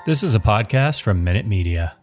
This is a podcast from Minute Media.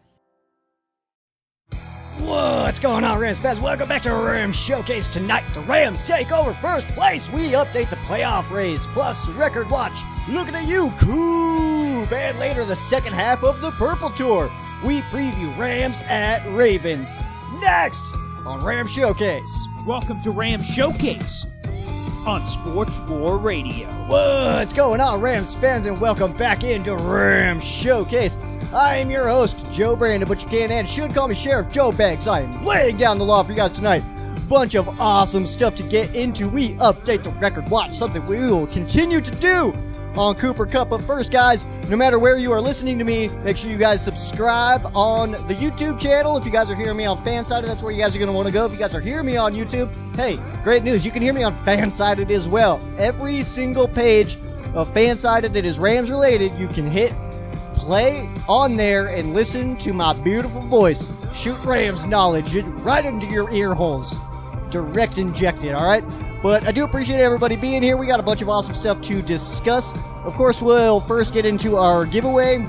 What's going on, Rams fans? Welcome back to Rams Showcase. Tonight, the Rams take over first place. We update the playoff race, plus record watch. Looking at you, Coop. And later, the second half of the Purple Tour. We preview Rams at Ravens. Next on Rams Showcase. Welcome to Rams Showcase on Sports War Radio. What's going on, Rams fans, and welcome back into Rams Showcase. I am your host, Joe Brandon, but you can and should call me Sheriff Joe Banks. I am laying down the law for you guys tonight. Bunch of awesome stuff to get into. We update the record watch, something we will continue to do on Cooper Kupp. But first, guys, no matter where you are listening to me, make sure you guys subscribe on the YouTube channel. If you guys are hearing me on Fansided, that's where you guys are going to want to go. If you guys are hearing me on YouTube, hey, great news. You can hear me on Fansided as well. Every single page of Fansided that is Rams related, you can hit play on there and listen to my beautiful voice shoot Rams knowledge right into your ear holes. Direct injected, all right? But I do appreciate everybody being here. We got a bunch of awesome stuff to discuss. Of course, we'll first get into our giveaway.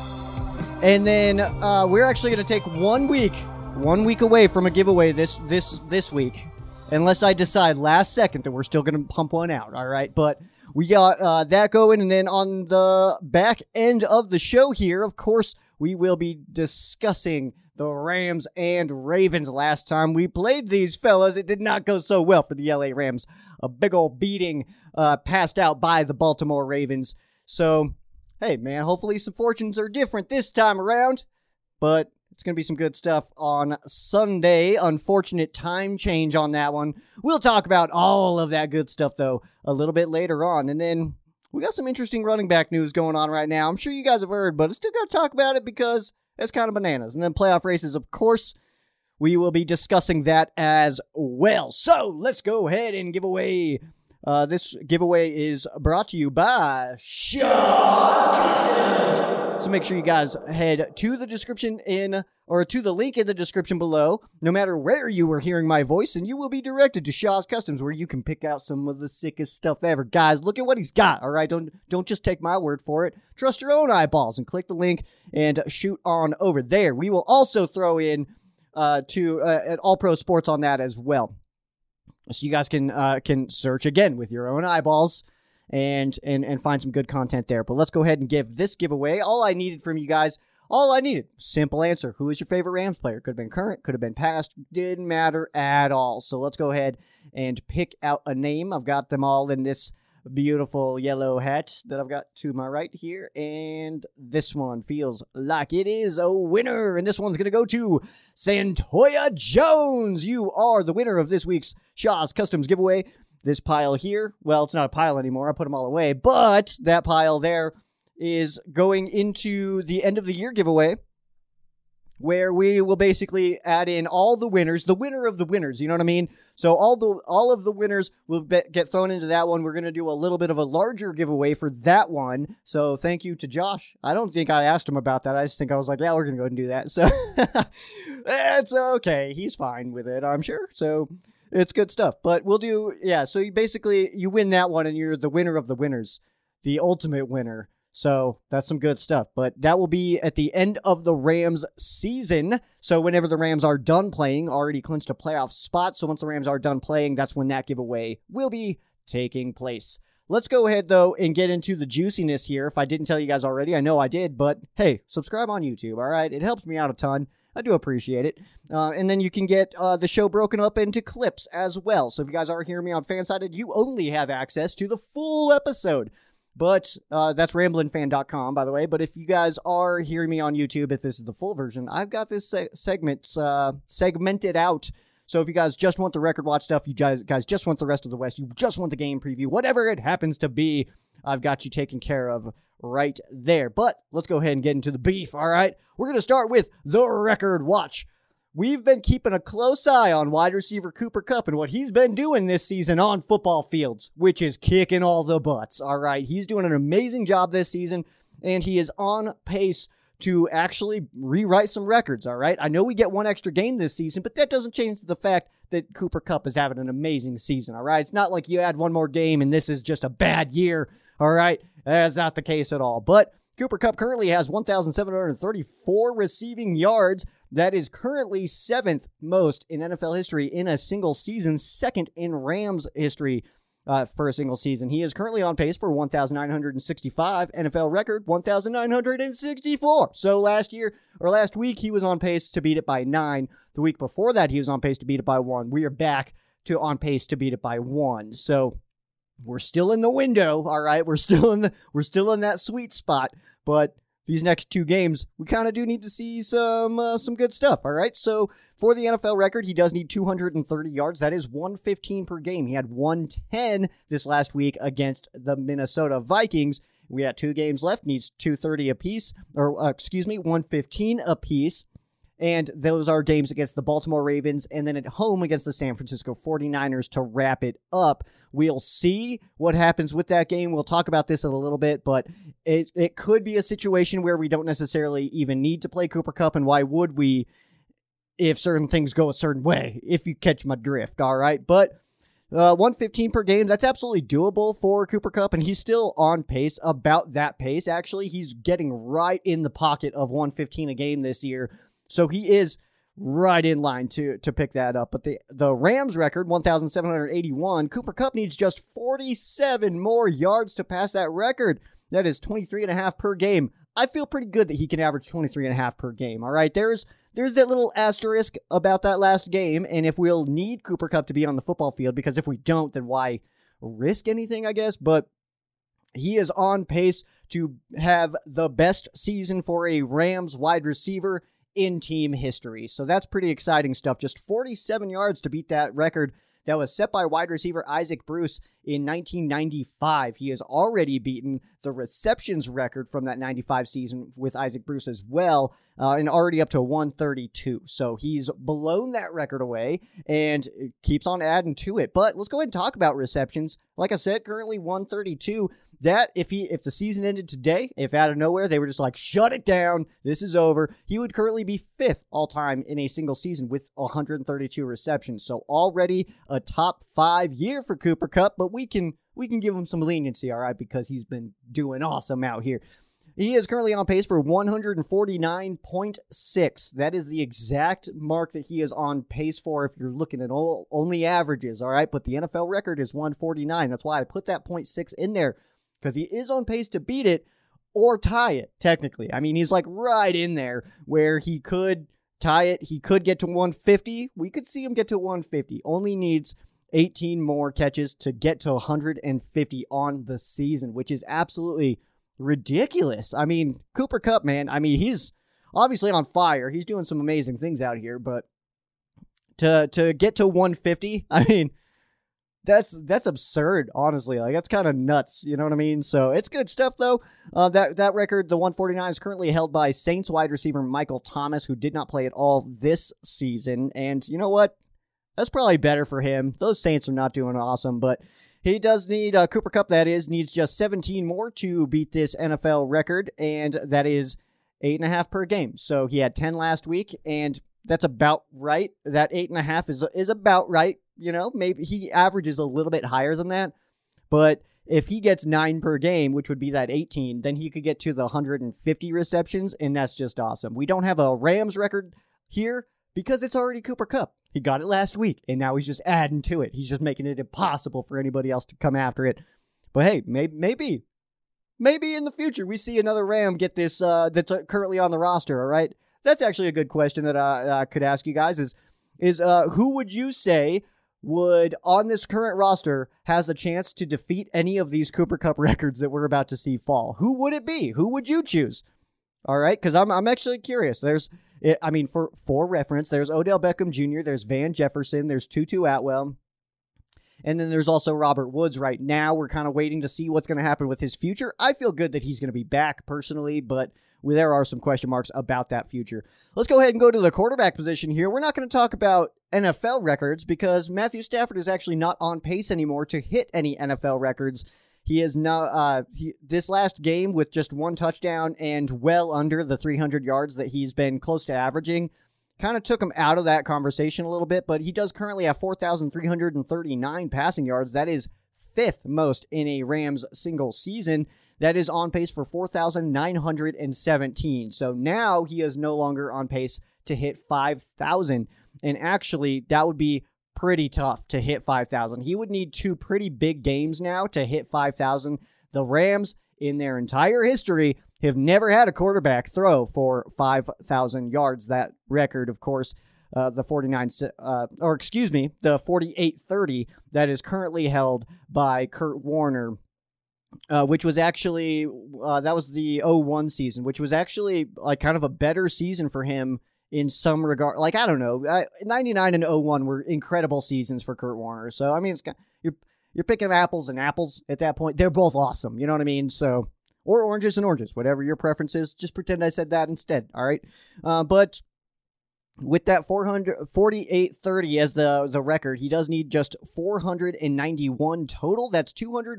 And then we're actually going to take 1 week away from a giveaway this week. Unless I decide last second that we're still going to pump one out, all right? But we got that going. And then on the back end of the show here, of course, we will be discussing the Rams and Ravens. Last time we played these fellas, it did not go so well for the LA Rams. A big old beating passed out by the Baltimore Ravens. So, hey, man, hopefully some fortunes are different this time around. But it's going to be some good stuff on Sunday. Unfortunate time change on that one. We'll talk about all of that good stuff, though, a little bit later on. And then we got some interesting running back news going on right now. I'm sure you guys have heard, but I still got to talk about it because it's kind of bananas. And then playoff races, of course, we will be discussing that as well. So let's go ahead and give away. This giveaway is brought to you by Shaw's Customs. So make sure you guys head to the description to the link in the description below, no matter where you are hearing my voice, and you will be directed to Shaw's Customs, where you can pick out some of the sickest stuff ever. Guys, look at what he's got, all right? Don't just take my word for it. Trust your own eyeballs and click the link and shoot on over there. We will also throw in at All Pro Sports on that as well. So you guys can search again with your own eyeballs and find some good content there. But let's go ahead and give this giveaway. All I needed from you guys, simple answer. Who is your favorite Rams player? Could have been current, could have been past, didn't matter at all. So let's go ahead and pick out a name. I've got them all in this beautiful yellow hat that I've got to my right here. And this one feels like it is a winner. And this one's going to go to Santoya Jones. You are the winner of this week's Shaw's Customs giveaway. This pile here, well, it's not a pile anymore. I put them all away. But that pile there is going into the end of the year giveaway, where we will basically add in all the winners, the winner of the winners, you know what I mean? So all of the winners will get thrown into that one. We're going to do a little bit of a larger giveaway for that one. So thank you to Josh. I don't think I asked him about that. I just think I was like, yeah, we're going to go ahead and do that. So it's okay. He's fine with it, I'm sure. So it's good stuff. But we'll do, yeah, so you win that one, and you're the winner of the winners, the ultimate winner. So that's some good stuff. But that will be at the end of the Rams season. So whenever the Rams are done playing, already clinched a playoff spot. So once the Rams are done playing, that's when that giveaway will be taking place. Let's go ahead, though, and get into the juiciness here. If I didn't tell you guys already, I know I did. But hey, subscribe on YouTube, all right? It helps me out a ton. I do appreciate it. And then you can get the show broken up into clips as well. So if you guys are hearing me on Fansided, you only have access to the full episode. But that's ramblinfan.com, by the way. But if you guys are hearing me on YouTube, if this is the full version, I've got this segment segmented out. So if you guys just want the record watch stuff, you guys just want the rest of the West, you just want the game preview, whatever it happens to be, I've got you taken care of right there. But let's go ahead and get into the beef, all right? We're going to start with the record watch. We've been keeping a close eye on wide receiver Cooper Kupp and what he's been doing this season on football fields, which is kicking all the butts, all right? He's doing an amazing job this season, and he is on pace to actually rewrite some records, all right? I know we get one extra game this season, but that doesn't change the fact that Cooper Kupp is having an amazing season, all right? It's not like you add one more game and this is just a bad year, all right? That's not the case at all. But Cooper Kupp currently has 1,734 receiving yards. That is currently 7th most in NFL history in a single season, 2nd in Rams history for a single season. He is currently on pace for 1,965, NFL record 1,964. So last week, he was on pace to beat it by 9. The week before that, he was on pace to beat it by 1. We are back to on pace to beat it by 1. So we're still in the window, all right? We're still in that sweet spot, but these next 2 games, we kind of do need to see some good stuff, all right? So for the NFL record, he does need 230 yards. That is 115 per game. He had 110 this last week against the Minnesota Vikings. We got 2 games left, needs 230 apiece, 115 apiece. And those are games against the Baltimore Ravens and then at home against the San Francisco 49ers to wrap it up. We'll see what happens with that game. We'll talk about this in a little bit, but it could be a situation where we don't necessarily even need to play Cooper Kupp, and why would we if certain things go a certain way, if you catch my drift, all right? But 115 per game, that's absolutely doable for Cooper Kupp, and he's still on pace, about that pace, actually. He's getting right in the pocket of 115 a game this year. So he is right in line to pick that up. But the Rams record, 1,781, Cooper Kupp needs just 47 more yards to pass that record. That is 23.5 per game. I feel pretty good that he can average 23.5 per game, all right? There's that little asterisk about that last game, and if we'll need Cooper Kupp to be on the football field, because if we don't, then why risk anything, I guess? But he is on pace to have the best season for a Rams wide receiver in team history. So that's pretty exciting stuff. Just 47 yards to beat that record that was set by wide receiver Isaac Bruce in 1995. He has already beaten the receptions record from that 95 season with Isaac Bruce as well, and already up to 132. So he's blown that record away and keeps on adding to it. But let's go ahead and talk about receptions. Like I said, currently 132. That, if the season ended today, if out of nowhere they were just like, shut it down, this is over, he would currently be 5th all-time in a single season with 132 receptions. So already a top 5 year for Cooper Kupp, but we can give him some leniency, all right, because he's been doing awesome out here. He is currently on pace for 149.6. That is the exact mark that he is on pace for if you're looking at only averages, all right? But the NFL record is 149. That's why I put that 0.6 in there, because he is on pace to beat it or tie it, technically. I mean, he's like right in there where he could tie it. He could get to 150. We could see him get to 150. Only needs 18 more catches to get to 150 on the season, which is absolutely ridiculous. I mean, Cooper Kupp, man, I mean, he's obviously on fire. He's doing some amazing things out here, but to get to 150, I mean, that's absurd, honestly. Like, that's kind of nuts, you know what I mean? So it's good stuff, though. That record, the 149, is currently held by Saints wide receiver Michael Thomas, who did not play at all this season. And you know what? That's probably better for him. Those Saints are not doing awesome, but he does need, Cooper Kupp, that is, needs just 17 more to beat this NFL record, and that is 8.5 per game. So he had 10 last week, and that's about right. That 8.5 is about right. You know, maybe he averages a little bit higher than that, but if he gets 9 per game, which would be that 18, then he could get to the 150 receptions, and that's just awesome. We don't have a Rams record here because it's already Cooper Kupp. He got it last week, and now he's just adding to it. He's just making it impossible for anybody else to come after it. But hey, maybe in the future we see another Ram get this that's currently on the roster, all right? That's actually a good question that I could ask you guys is who would you say would, on this current roster, has the chance to defeat any of these Cooper Kupp records that we're about to see fall? Who would it be? Who would you choose? All right, because I'm actually curious. For reference, there's Odell Beckham Jr., there's Van Jefferson, there's Tutu Atwell, and then there's also Robert Woods right now. We're kind of waiting to see what's going to happen with his future. I feel good that he's going to be back personally, but there are some question marks about that future. Let's go ahead and go to the quarterback position here. We're not going to talk about NFL records because Matthew Stafford is actually not on pace anymore to hit any NFL records. He is now this last game with just 1 touchdown and well under the 300 yards that he's been close to averaging. Kind of took him out of that conversation a little bit, but he does currently have 4,339 passing yards. That is 5th most in a Rams single season. That is on pace for 4,917. So now he is no longer on pace to hit 5,000. And actually, that would be pretty tough to hit 5,000. He would need 2 pretty big games now to hit 5,000. The Rams, in their entire history, have never had a quarterback throw for 5,000 yards. That record, of course, the 48-30 that is currently held by Kurt Warner, which was actually, that was the 01 season, which was actually like kind of a better season for him in some regard. Like, I don't know, 99 and 01 were incredible seasons for Kurt Warner. So, I mean, you're picking apples and apples at that point. They're both awesome. You know what I mean? So, or oranges and oranges, whatever your preference is. Just pretend I said that instead. All right. But with that 48-30 as the record, he does need just 491 total. That's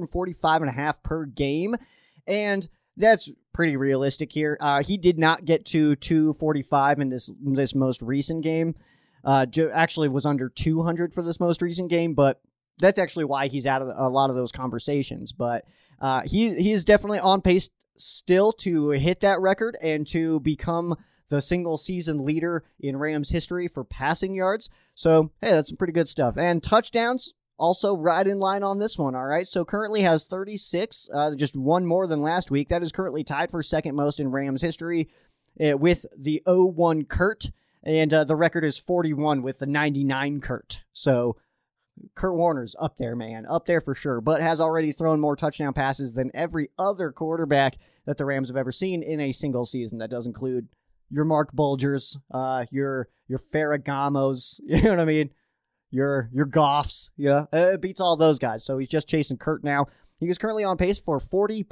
245.5 per game. And that's pretty realistic here. He did not get to 245 in this most recent game. Actually was under 200 for this most recent game, but that's actually why he's out of a lot of those conversations. But he is definitely on pace still to hit that record and to become the single season leader in Rams history for passing yards. So, hey, that's some pretty good stuff. And touchdowns, also right in line on this one, all right? So currently has 36, just one more than last week. That is currently tied for second most in Rams history with the 01 Kurt, and the record is 41 with the 99 Kurt. So Kurt Warner's up there, man, up there for sure, but has already thrown more touchdown passes than every other quarterback that the Rams have ever seen in a single season. That does include your Mark Bulgers, your Ferragamos, you know what I mean? Your Goffs, yeah, it beats all those guys. So he's just chasing Kurt now. He is currently on pace for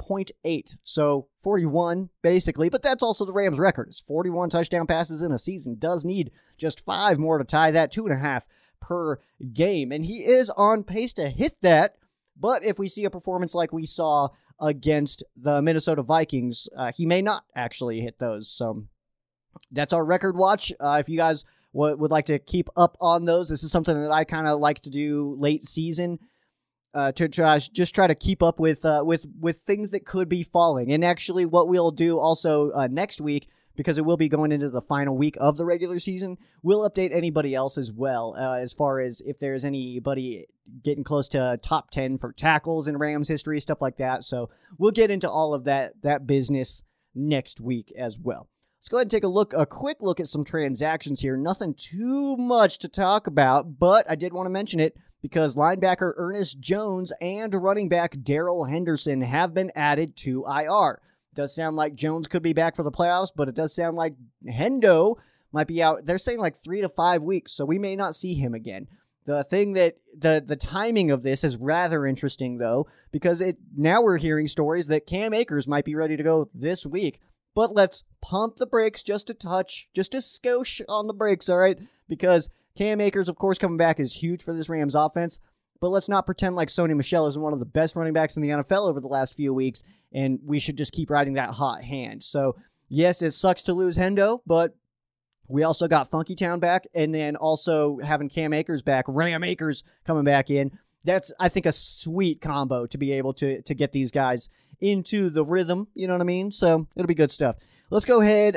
40.8, so 41 basically, but that's also the Rams' record. It's 41 touchdown passes in a season. Does need just 5 more to tie that, 2.5 per game, and he is on pace to hit that. But if we see a performance like we saw against the Minnesota Vikings, he may not actually hit those. So that's our record watch. If you guys would like to keep up on those, this is something that I kind of like to do late season, to try to keep up with things that could be falling. And actually, what we'll do also next week, because it will be going into the final week of the regular season, we'll update anybody else as well, as far as if there's anybody getting close to top 10 for tackles in Rams history, stuff like that. So we'll get into all of that business next week as well. Let's go ahead and take a quick look at some transactions here. Nothing too much to talk about, but I did want to mention it because linebacker Ernest Jones and running back Darrell Henderson have been added to IR. It does sound like Jones could be back for the playoffs, but it does sound like Hendo might be out. They're saying like 3 to 5 weeks, so we may not see him again. The thing that the timing of this is rather interesting, though, because now we're hearing stories that Cam Akers might be ready to go this week. But let's pump the brakes just a touch, just a skosh on the brakes, all right? Because Cam Akers, of course, coming back is huge for this Rams offense. But let's not pretend like Sony Michel isn't one of the best running backs in the NFL over the last few weeks, and we should just keep riding that hot hand. So, yes, it sucks to lose Hendo, but we also got Funky Town back, and then also having Cam Akers back, Ram Akers coming back in. That's, I think, a sweet combo to be able to get these guys into the rhythm, you know what I mean? So it'll be good stuff. Let's go ahead.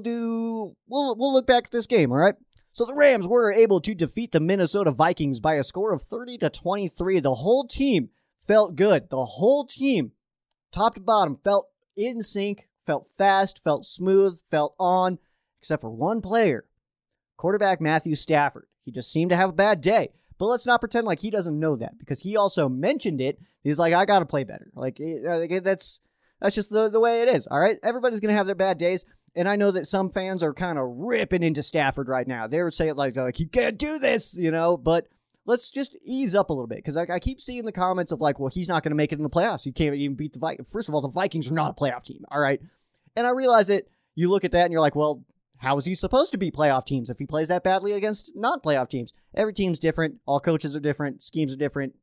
We'll look back at this game, all right? So the Rams were able to defeat the Minnesota Vikings by a score of 30-23. The whole team felt good. The whole team, top to bottom, felt in sync, felt fast, felt smooth, felt on, except for one player, quarterback Matthew Stafford. He just seemed to have a bad day. But let's not pretend like he doesn't know that, because he also mentioned it. He's like, I got to play better. Like, that's just the way it is, all right? Everybody's going to have their bad days, and I know that some fans are kind of ripping into Stafford right now. They're saying, like, you can't do this, you know? But let's just ease up a little bit, because I keep seeing the comments of, like, well, he's not going to make it in the playoffs. He can't even beat the Vikings. First of all, the Vikings are not a playoff team, all right? And I realize that you look at that, and you're like, well, how is he supposed to beat playoff teams if he plays that badly against non-playoff teams? Every team's different. All coaches are different. Schemes are different.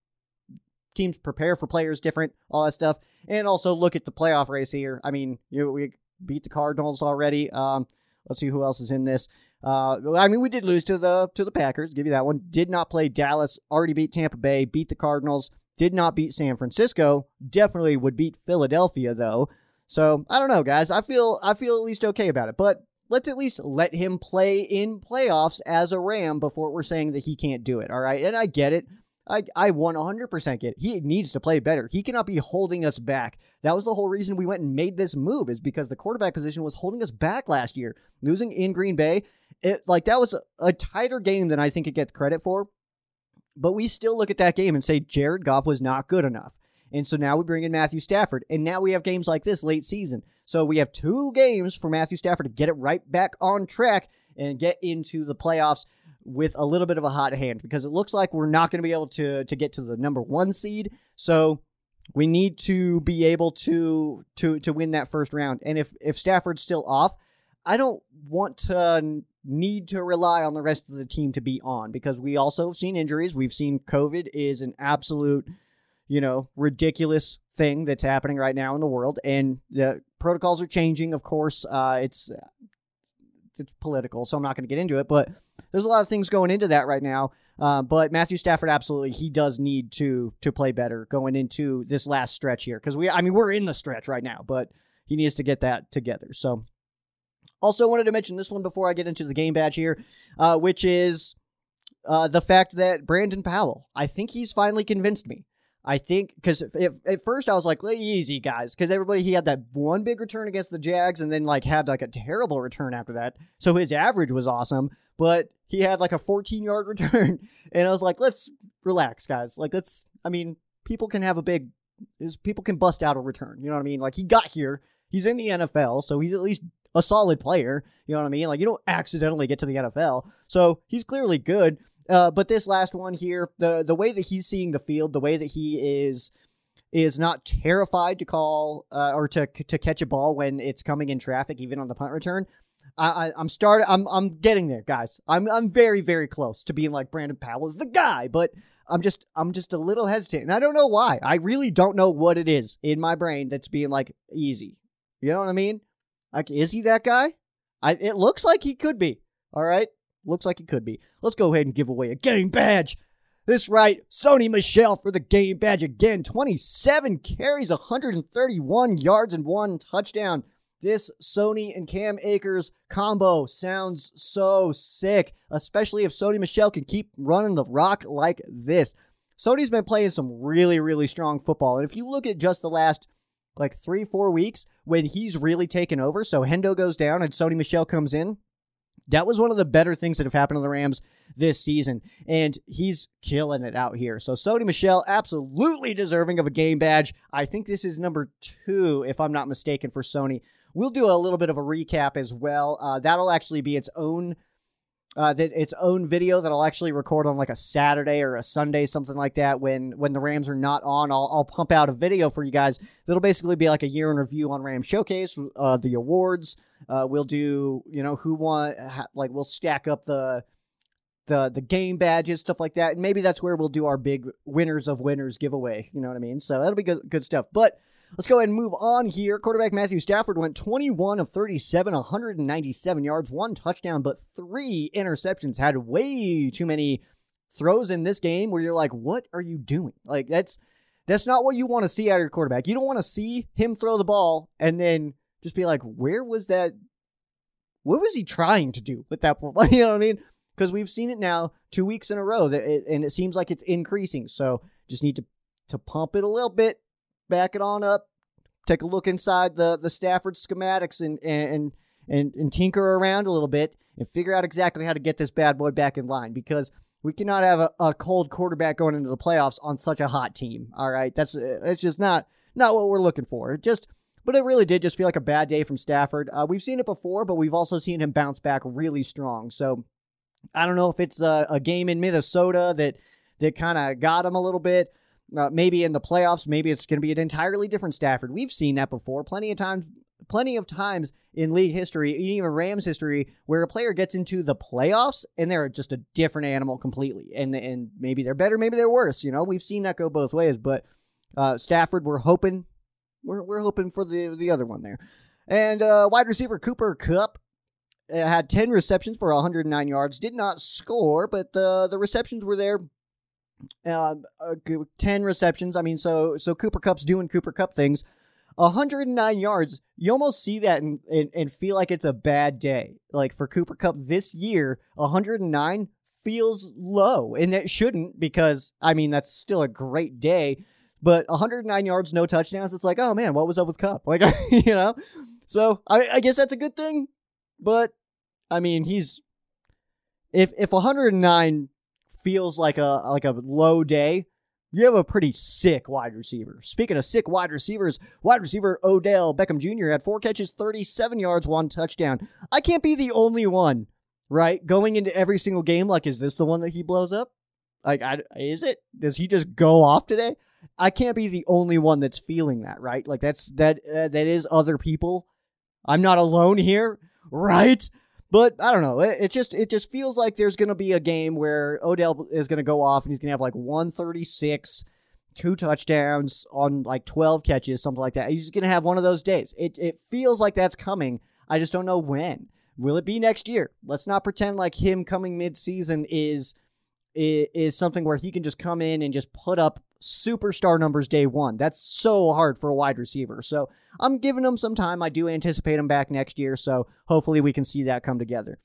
Teams prepare for players different. All that stuff. And also look at the playoff race here. I mean, we beat the Cardinals already. Let's see who else is in this. I mean, we did lose to the Packers. Give you that one. Did not play Dallas. Already beat Tampa Bay. Beat the Cardinals. Did not beat San Francisco. Definitely would beat Philadelphia, though. So, I don't know, guys. I feel at least okay about it. But let's at least let him play in playoffs as a Ram before we're saying that he can't do it, all right? And I get it. I 100% get it. He needs to play better. He cannot be holding us back. That was the whole reason we went and made this move, is because the quarterback position was holding us back last year. Losing in Green Bay, that was a tighter game than I think it gets credit for. But we still look at that game and say Jared Goff was not good enough. And so now we bring in Matthew Stafford. And now we have games like this late season. So we have 2 games for Matthew Stafford to get it right back on track and get into the playoffs with a little bit of a hot hand, because it looks like we're not going to be able to get to the number 1 seed. So we need to be able to win that first round. And if Stafford's still off, I don't want to need to rely on the rest of the team to be on, because we also have seen injuries. We've seen COVID is an absolute, ridiculous thing that's happening right now in the world, and the protocols are changing. Of course, it's political, so I'm not going to get into it, but there's a lot of things going into that right now. But Matthew Stafford, absolutely, he does need to play better going into this last stretch here, because we're in the stretch right now, but he needs to get that together. So, also wanted to mention this one before I get into the game badge here, which is the fact that Brandon Powell, I think he's finally convinced me. I think, because at first I was like, easy, guys, because he had that one big return against the Jags and then had a terrible return after that. So his average was awesome, but he had a 14-yard return. And I was like, let's relax, guys. People can bust out a return. You know what I mean? He got here. He's in the NFL, so he's at least a solid player. You know what I mean? You don't accidentally get to the NFL. So he's clearly good. But this last one here, the way that he's seeing the field, the way that he is not terrified to call or to catch a ball when it's coming in traffic, even on the punt return. I'm getting there, guys. I'm very, very close to being like Brandon Powell is the guy, but I'm just a little hesitant, and I don't know why. I really don't know what it is in my brain that's being easy. You know what I mean? Is he that guy? It looks like he could be. All right. Looks like it could be. Let's go ahead and give away a game badge. That's right. Sony Michel for the game badge again. 27 carries, 131 yards, and 1 touchdown. This Sony and Cam Akers combo sounds so sick, especially if Sony Michel can keep running the rock like this. Sony's been playing some really, really strong football. And if you look at just the last 3-4 weeks when he's really taken over, so Hendo goes down and Sony Michel comes in, that was one of the better things that have happened to the Rams this season, and he's killing it out here. So Sony Michel, absolutely deserving of a game badge. I think this is number 2, if I'm not mistaken, for Sony. We'll do a little bit of a recap as well. That'll actually be its own video that I'll actually record on a Saturday or a Sunday, something like that. When the Rams are not on, I'll pump out a video for you guys. That'll basically be a year in review on Rams Showcase, the awards. We'll do, who won, we'll stack up the game badges, stuff like that. And maybe that's where we'll do our big winners of winners giveaway. You know what I mean? So that'll be good stuff. But let's go ahead and move on here. Quarterback Matthew Stafford went 21 of 37, 197 yards, 1 touchdown, but 3 interceptions. Had way too many throws in this game where you're like, what are you doing? That's not what you want to see out of your quarterback. You don't want to see him throw the ball and then just be like, where was that? What was he trying to do with that? You know what I mean? Because we've seen it now 2 weeks in a row, and it seems like it's increasing. So just need to pump it a little bit, back it on up, take a look inside the Stafford schematics and tinker around a little bit and figure out exactly how to get this bad boy back in line, because we cannot have a cold quarterback going into the playoffs on such a hot team. All right, it's just not what we're looking for. But it really did just feel like a bad day from Stafford. We've seen it before, but we've also seen him bounce back really strong. So I don't know if it's a game in Minnesota that kind of got him a little bit. Maybe in the playoffs, maybe it's going to be an entirely different Stafford. We've seen that before plenty of times in league history, even Rams history, where a player gets into the playoffs and they're just a different animal completely. And maybe they're better, maybe they're worse. We've seen that go both ways. But Stafford, we're hoping for the other one there. And wide receiver Cooper Kupp had 10 receptions for 109 yards. Did not score, but the receptions were there. 10 receptions. I mean, so Cooper Kupp's doing Cooper Kupp things. 109 yards. You almost see that and feel like it's a bad day. Like for Cooper Kupp this year, 109 feels low, and it shouldn't, because I mean that's still a great day. But 109 yards, no touchdowns. It's like, oh man, what was up with Kupp? Like, you know. So I guess that's a good thing. But I mean, if 109 feels like a low day, you have a pretty sick wide receiver. Speaking of sick wide receivers, wide receiver Odell Beckham Jr. had 4 catches, 37 yards, 1 touchdown. I can't be the only one, right? Going into every single game, like, is this the one that he blows up? Like, is it? Does he just go off today? I can't be the only one that's feeling that, right? Like, that is other people. I'm not alone here, right? But I don't know. It just feels like there's going to be a game where Odell is going to go off and he's going to have like 136, 2 touchdowns on like 12 catches, something like that. He's going to have one of those days. It feels like that's coming. I just don't know when. Will it be next year? Let's not pretend like him coming mid-season is something where he can just come in and just put up superstar numbers day one. That's so hard for a wide receiver. So I'm giving him some time. I do anticipate him back next year, so hopefully we can see that come together.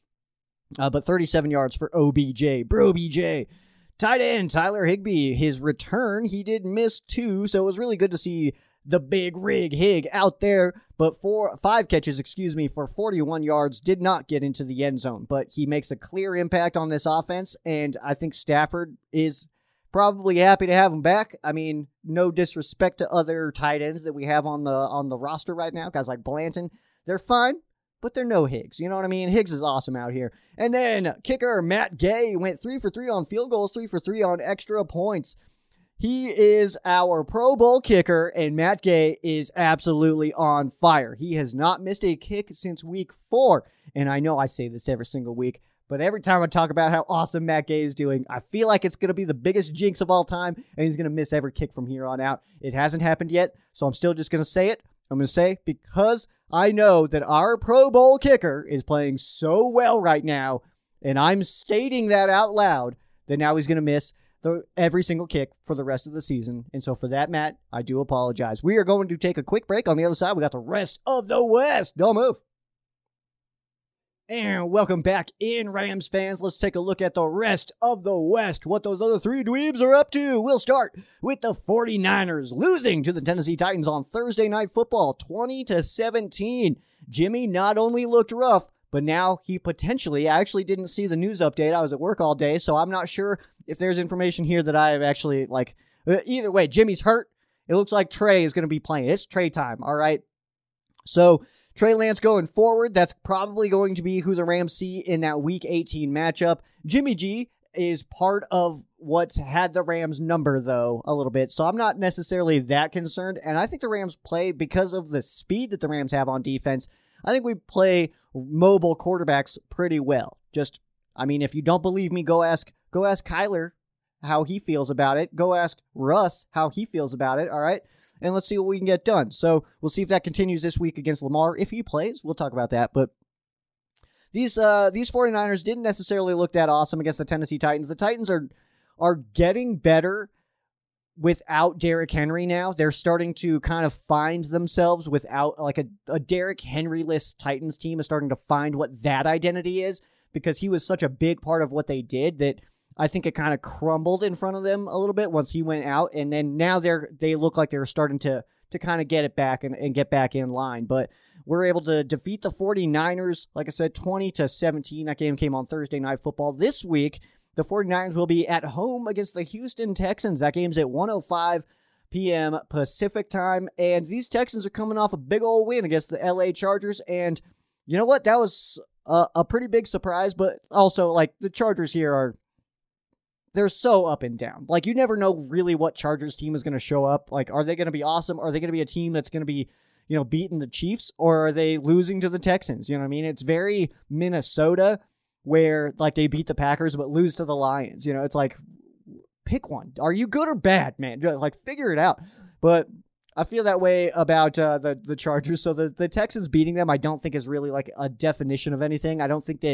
But 37 yards for OBJ. Bro, BJ. Tight end, Tyler Higbee. His return, he did miss 2, so it was really good to see the big rig Hig out there. But 5 catches, for 41 yards, did not get into the end zone. But he makes a clear impact on this offense, and I think Stafford is probably happy to have him back. I mean, no disrespect to other tight ends that we have on the roster right now. Guys like Blanton, they're fine, but they're no Higgs. You know what I mean? Higgs is awesome out here. And then kicker Matt Gay went 3 for 3 on field goals, 3 for 3 on extra points. He is our Pro Bowl kicker, and Matt Gay is absolutely on fire. He has not missed a kick since week 4. And I know I say this every single week, but every time I talk about how awesome Matt Gay is doing, I feel like it's going to be the biggest jinx of all time, and he's going to miss every kick from here on out. It hasn't happened yet, so I'm still just going to say it. I'm going to say, because I know that our Pro Bowl kicker is playing so well right now, and I'm stating that out loud, that now he's going to miss every single kick for the rest of the season. And so for that, Matt, I do apologize. We are going to take a quick break. On the other side, we got the rest of the West. Don't move. And welcome back in, Rams fans. Let's take a look at the rest of the West, what those other 3 dweebs are up to. We'll start with the 49ers losing to the Tennessee Titans on Thursday Night Football, 20-17. Jimmy not only looked rough, but now he potentially, I actually didn't see the news update. I was at work all day, so I'm not sure if there's information here that I have actually, either way, Jimmy's hurt. It looks like Trey is going to be playing. It's Trey time, all right? So Trey Lance going forward, that's probably going to be who the Rams see in that Week 18 matchup. Jimmy G is part of what's had the Rams number, though, a little bit, so I'm not necessarily that concerned, and I think the Rams play, because of the speed that the Rams have on defense, I think we play mobile quarterbacks pretty well. Just, I mean, if you don't believe me, go ask Kyler how he feels about it. Go ask Russ how he feels about it, all right? And let's see what we can get done. So we'll see if that continues this week against Lamar. If he plays, we'll talk about that. But these 49ers didn't necessarily look that awesome against the Tennessee Titans. The Titans are getting better without Derrick Henry now. They're starting to kind of find themselves without, like, a Derrick Henry-less Titans team is starting to find what that identity is, because he was such a big part of what they did that I think it kind of crumbled in front of them a little bit once he went out, and then now they look like they're starting to kind of get it back and get back in line. But we're able to defeat the 49ers, like I said, 20-17. That game came on Thursday Night Football. This week, the 49ers will be at home against the Houston Texans. That game's at 1:05 p.m. Pacific time, and these Texans are coming off a big old win against the LA Chargers, and you know what? That was a pretty big surprise, but also, like, the Chargers here they're so up and down. Like, you never know really what Chargers team is going to show up. Like, are they going to be awesome? Are they going to be a team that's going to be, beating the Chiefs? Or are they losing to the Texans? You know what I mean? It's very Minnesota, where, like, they beat the Packers but lose to the Lions. It's like, pick one. Are you good or bad, man? Like, figure it out. But I feel that way about the Chargers. So the Texans beating them, I don't think is really like a definition of anything. I don't think that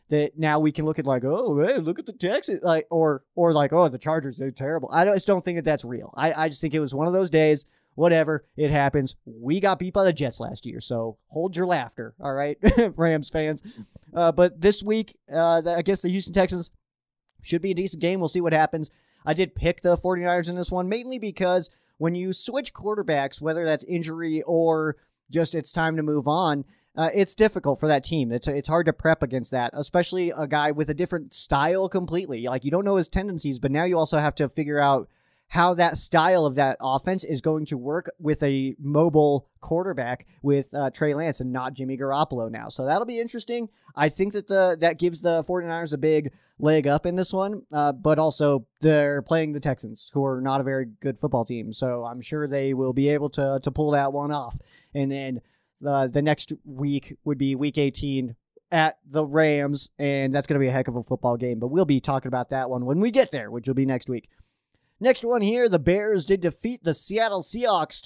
that now we can look at like, oh, hey, look at the Texans, like, or like, oh, the Chargers, they're terrible. I just don't think that that's real. I just think it was one of those days. Whatever, it happens. We got beat by the Jets last year, so hold your laughter, all right, Rams fans. But this week, against the Houston Texans, should be a decent game. We'll see what happens. I did pick the 49ers in this one, mainly because when you switch quarterbacks, whether that's injury or just it's time to move on, it's difficult for that team. It's hard to prep against that, especially a guy with a different style completely. Like, you don't know his tendencies, but now you also have to figure out how that style of that offense is going to work with a mobile quarterback with Trey Lance and not Jimmy Garoppolo now. So that'll be interesting. I think that that gives the 49ers a big leg up in this one, but also they're playing the Texans, who are not a very good football team. So I'm sure they will be able to pull that one off. And then the next week would be week 18 at the Rams, and that's going to be a heck of a football game. But we'll be talking about that one when we get there, which will be next week. Next one here, the Bears did defeat the Seattle Seahawks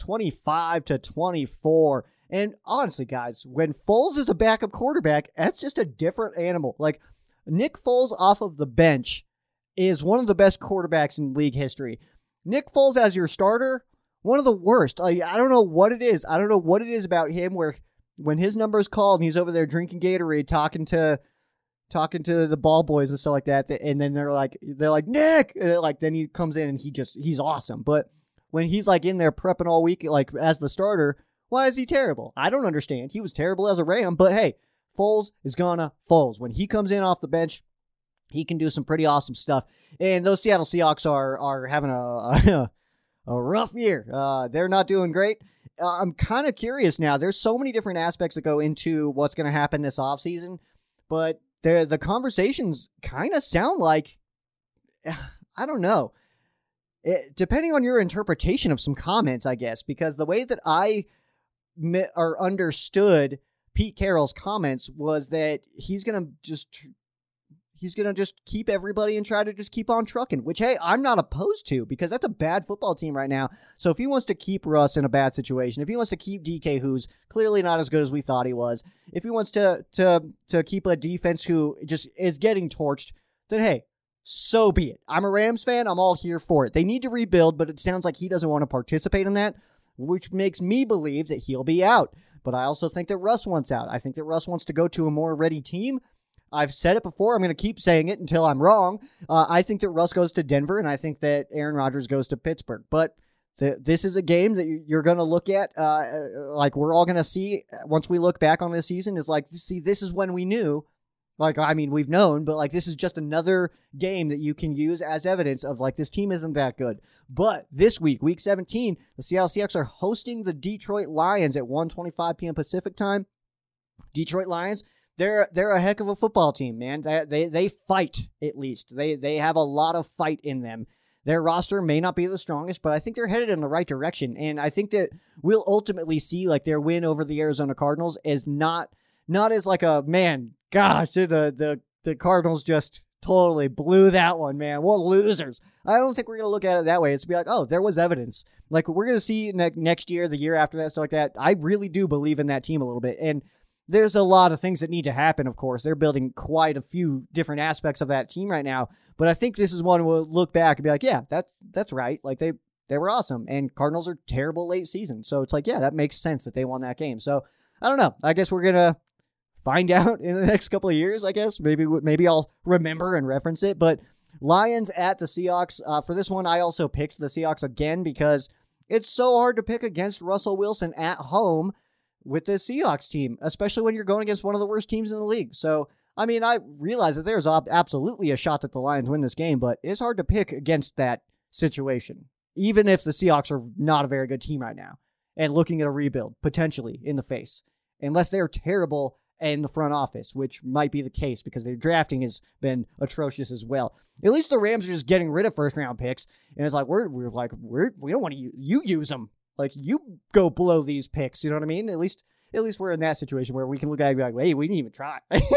25-24. And honestly, guys, when Foles is a backup quarterback, that's just a different animal. Like, Nick Foles off of the bench is one of the best quarterbacks in league history. Nick Foles as your starter, one of the worst. Like, I don't know what it is. I don't know what it is about him where when his number is called and he's over there drinking Gatorade, talking to the ball boys and stuff like that, and then they're like Nick, like then he comes in and he's awesome. But when he's like in there prepping all week, like as the starter, why is he terrible? I don't understand. He was terrible as a Ram, but hey, Foles is gonna Foles. When he comes in off the bench, he can do some pretty awesome stuff. And those Seattle Seahawks are having a rough year. They're not doing great. I'm kind of curious now. There's so many different aspects that go into what's going to happen this offseason, but the conversations kind of sound like, I don't know, depending on your interpretation of some comments, I guess, because the way that I understood Pete Carroll's comments was that he's going to just keep everybody and try to just keep on trucking, which, hey, I'm not opposed to, because that's a bad football team right now. So if he wants to keep Russ in a bad situation, if he wants to keep DK, who's clearly not as good as we thought he was, if he wants to keep a defense who just is getting torched, then hey, so be it. I'm a Rams fan. I'm all here for it. They need to rebuild, but it sounds like he doesn't want to participate in that, which makes me believe that he'll be out. But I also think that Russ wants out. I think that Russ wants to go to a more ready team. I've said it before. I'm going to keep saying it until I'm wrong. I think that Russ goes to Denver, and I think that Aaron Rodgers goes to Pittsburgh. But this is a game that you're going to look at, like we're all going to see once we look back on this season, is like, see, this is when we knew. Like, I mean, we've known, but like this is just another game that you can use as evidence of like this team isn't that good. But this week, week 17, the Seattle Seahawks are hosting the Detroit Lions at 1:25 p.m. Pacific time. Detroit Lions, they're a heck of a football team, man. They fight, at least. They have a lot of fight in them. Their roster may not be the strongest, but I think they're headed in the right direction. And I think that we'll ultimately see like their win over the Arizona Cardinals as not as like a, man, gosh, the Cardinals just totally blew that one, man. What losers. I don't think we're going to look at it that way. It's to be like, oh, there was evidence. Like, we're going to see next year, the year after that, stuff like that. I really do believe in that team a little bit. And there's a lot of things that need to happen, of course. They're building quite a few different aspects of that team right now. But I think this is one we'll look back and be like, yeah, that's right. Like, they were awesome. And Cardinals are terrible late season. So it's like, yeah, that makes sense that they won that game. So I don't know. I guess we're going to find out in the next couple of years, I guess. Maybe I'll remember and reference it. But Lions at the Seahawks. For this one, I also picked the Seahawks again because it's so hard to pick against Russell Wilson at home with the Seahawks team, especially when you're going against one of the worst teams in the league. So, I mean, I realize that there's absolutely a shot that the Lions win this game, but it's hard to pick against that situation, even if the Seahawks are not a very good team right now and looking at a rebuild potentially in the face, unless they're terrible in the front office, which might be the case because their drafting has been atrocious as well. At least the Rams are just getting rid of first-round picks, and it's like, we don't want to use them. Like, you go blow these picks, you know what I mean? At least we're in that situation where we can look at it and be like, hey, we didn't even try.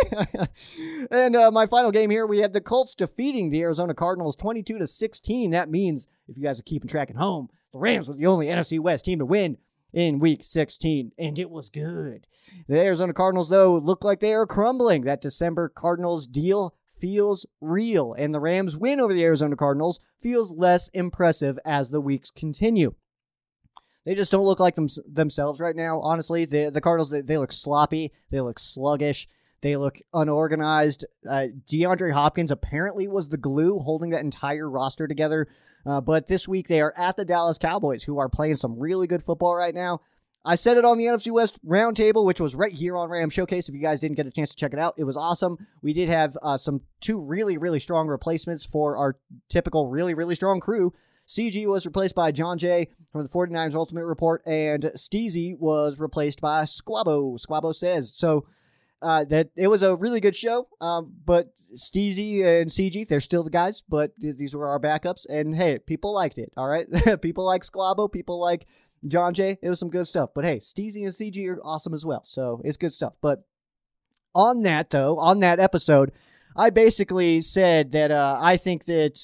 And my final game here, we had the Colts defeating the Arizona Cardinals 22-16. That means, if you guys are keeping track at home, the Rams were the only NFC West team to win in Week 16, and it was good. The Arizona Cardinals, though, look like they are crumbling. That December Cardinals deal feels real, and the Rams' win over the Arizona Cardinals feels less impressive as the weeks continue. They just don't look like themselves right now, honestly. The Cardinals, they look sloppy. They look sluggish. They look unorganized. DeAndre Hopkins apparently was the glue holding that entire roster together. But this week they are at the Dallas Cowboys, who are playing some really good football right now. I said it on the NFC West Roundtable, which was right here on Ram Showcase. If you guys didn't get a chance to check it out, it was awesome. We did have two really, really strong replacements for our typical really, really strong crew. CG was replaced by John Jay from the 49ers Ultimate Report, and Steezy was replaced by Squabo says. So that it was a really good show, but Steezy and CG, they're still the guys, but these were our backups, and hey, people liked it, all right? People like Squabo, people like John Jay. It was some good stuff, but hey, Steezy and CG are awesome as well, so it's good stuff. But on that episode, I basically said that I think that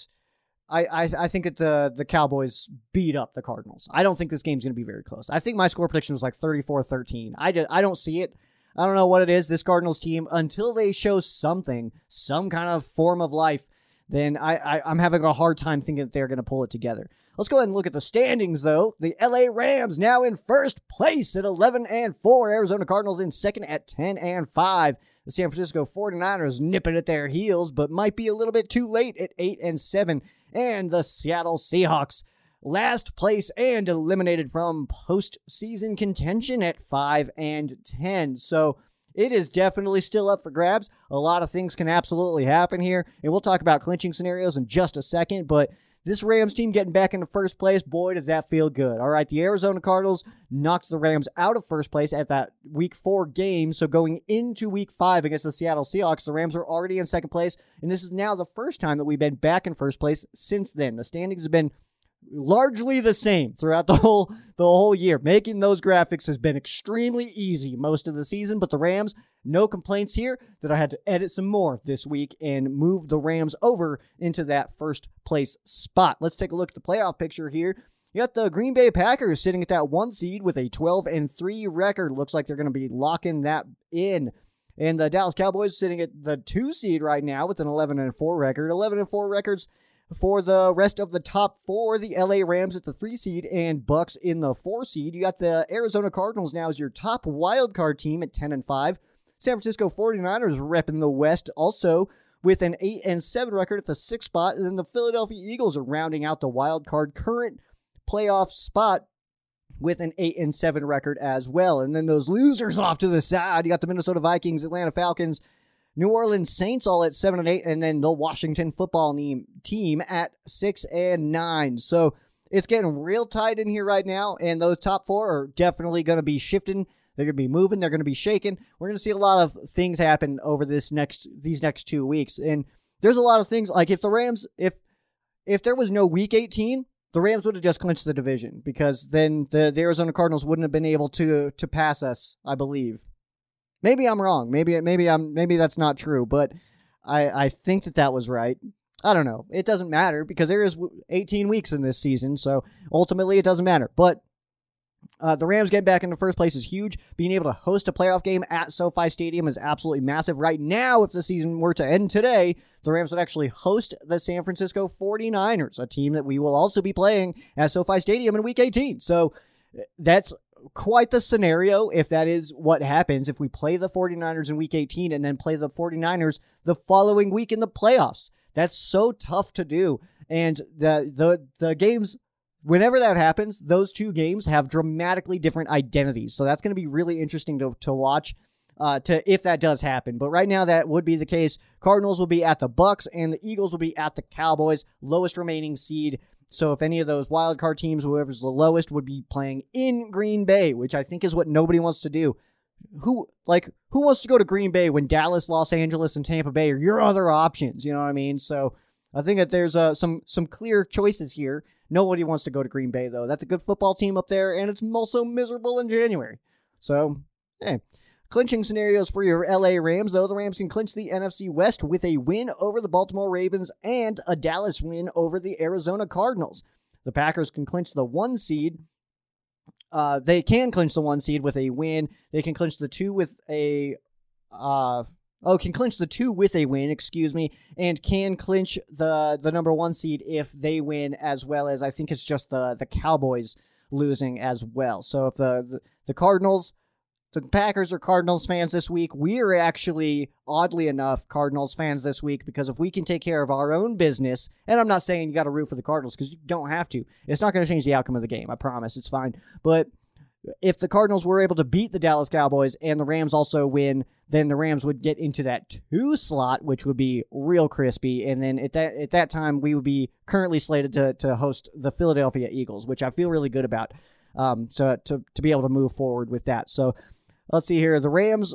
I think that the Cowboys beat up the Cardinals. I don't think this game's going to be very close. I think my score prediction was like 34-13. I don't see it. I don't know what it is. This Cardinals team, until they show something, some kind of form of life, then I'm having a hard time thinking that they're going to pull it together. Let's go ahead and look at the standings, though. The LA Rams now in first place at 11-4. Arizona Cardinals in second at 10-5. The San Francisco 49ers nipping at their heels, but might be a little bit too late at 8-7. And the Seattle Seahawks last place and eliminated from postseason contention at 5-10. So it is definitely still up for grabs. A lot of things can absolutely happen here, and we'll talk about clinching scenarios in just a second, but this Rams team getting back into first place, boy, does that feel good. All right, the Arizona Cardinals knocked the Rams out of first place at that Week 4 game, so going into Week 5 against the Seattle Seahawks, the Rams are already in second place, and this is now the first time that we've been back in first place since then. The standings have been largely the same throughout the whole year. Making those graphics has been extremely easy most of the season, but the Rams, no complaints here that I had to edit some more this week and move the Rams over into that first place spot. Let's take a look at the playoff picture here. You got the Green Bay Packers sitting at that 1 seed with a 12-3 record. Looks like they're going to be locking that in. And the Dallas Cowboys sitting at the 2 seed right now with an 11-4 record. 11-4 records for the rest of the top 4, the LA Rams at the 3 seed and Bucks in the 4 seed. You got the Arizona Cardinals now as your top wildcard team at 10-5. San Francisco 49ers repping the West also with an 8-7 record at the 6th spot. And then the Philadelphia Eagles are rounding out the wildcard current playoff spot with an 8-7 record as well. And then those losers off to the side, you got the Minnesota Vikings, Atlanta Falcons, New Orleans Saints all at 7-8, and then the Washington football team at 6-9. So it's getting real tight in here right now, and those top 4 are definitely going to be shifting. They're going to be moving. They're going to be shaking. We're going to see a lot of things happen over these next 2 weeks, and there's a lot of things like if the Rams, if there was no Week 18, the Rams would have just clinched the division because then the Arizona Cardinals wouldn't have been able to pass us, I believe. Maybe I'm wrong. Maybe that's not true, but I think that was right. I don't know. It doesn't matter because there is 18 weeks in this season, so ultimately it doesn't matter. But the Rams getting back into first place is huge. Being able to host a playoff game at SoFi Stadium is absolutely massive. Right now, if the season were to end today, the Rams would actually host the San Francisco 49ers, a team that we will also be playing at SoFi Stadium in Week 18. So that's quite the scenario if that is what happens, if we play the 49ers in Week 18 and then play the 49ers the following week in the playoffs. That's so tough to do. And the games, whenever that happens, those 2 games have dramatically different identities. So that's going to be really interesting to watch if that does happen. But right now that would be the case. Cardinals will be at the Bucks and the Eagles will be at the Cowboys, lowest remaining seed. So if any of those wildcard teams, whoever's the lowest, would be playing in Green Bay, which I think is what nobody wants to do. Who wants to go to Green Bay when Dallas, Los Angeles, and Tampa Bay are your other options? You know what I mean? So I think that there's some clear choices here. Nobody wants to go to Green Bay, though. That's a good football team up there, and it's also miserable in January. So, hey. Clinching scenarios for your LA Rams, though. The Rams can clinch the NFC West with a win over the Baltimore Ravens and a Dallas win over the Arizona Cardinals. The Packers can clinch the 1 seed they can clinch the 1 seed with a win. They can clinch the 2 with a can clinch the 2 with a win, and can clinch the number 1 seed if they win, as well as I think it's just the Cowboys losing as well. So if the Cardinals, the Packers are Cardinals fans this week, we are actually, oddly enough, Cardinals fans this week, because if we can take care of our own business, and I'm not saying you got to root for the Cardinals because you don't have to. It's not going to change the outcome of the game. I promise. It's fine. But if the Cardinals were able to beat the Dallas Cowboys and the Rams also win, then the Rams would get into that 2 slot, which would be real crispy. And then at that time, we would be currently slated to host the Philadelphia Eagles, which I feel really good about. So to be able to move forward with that. So let's see here. The Rams,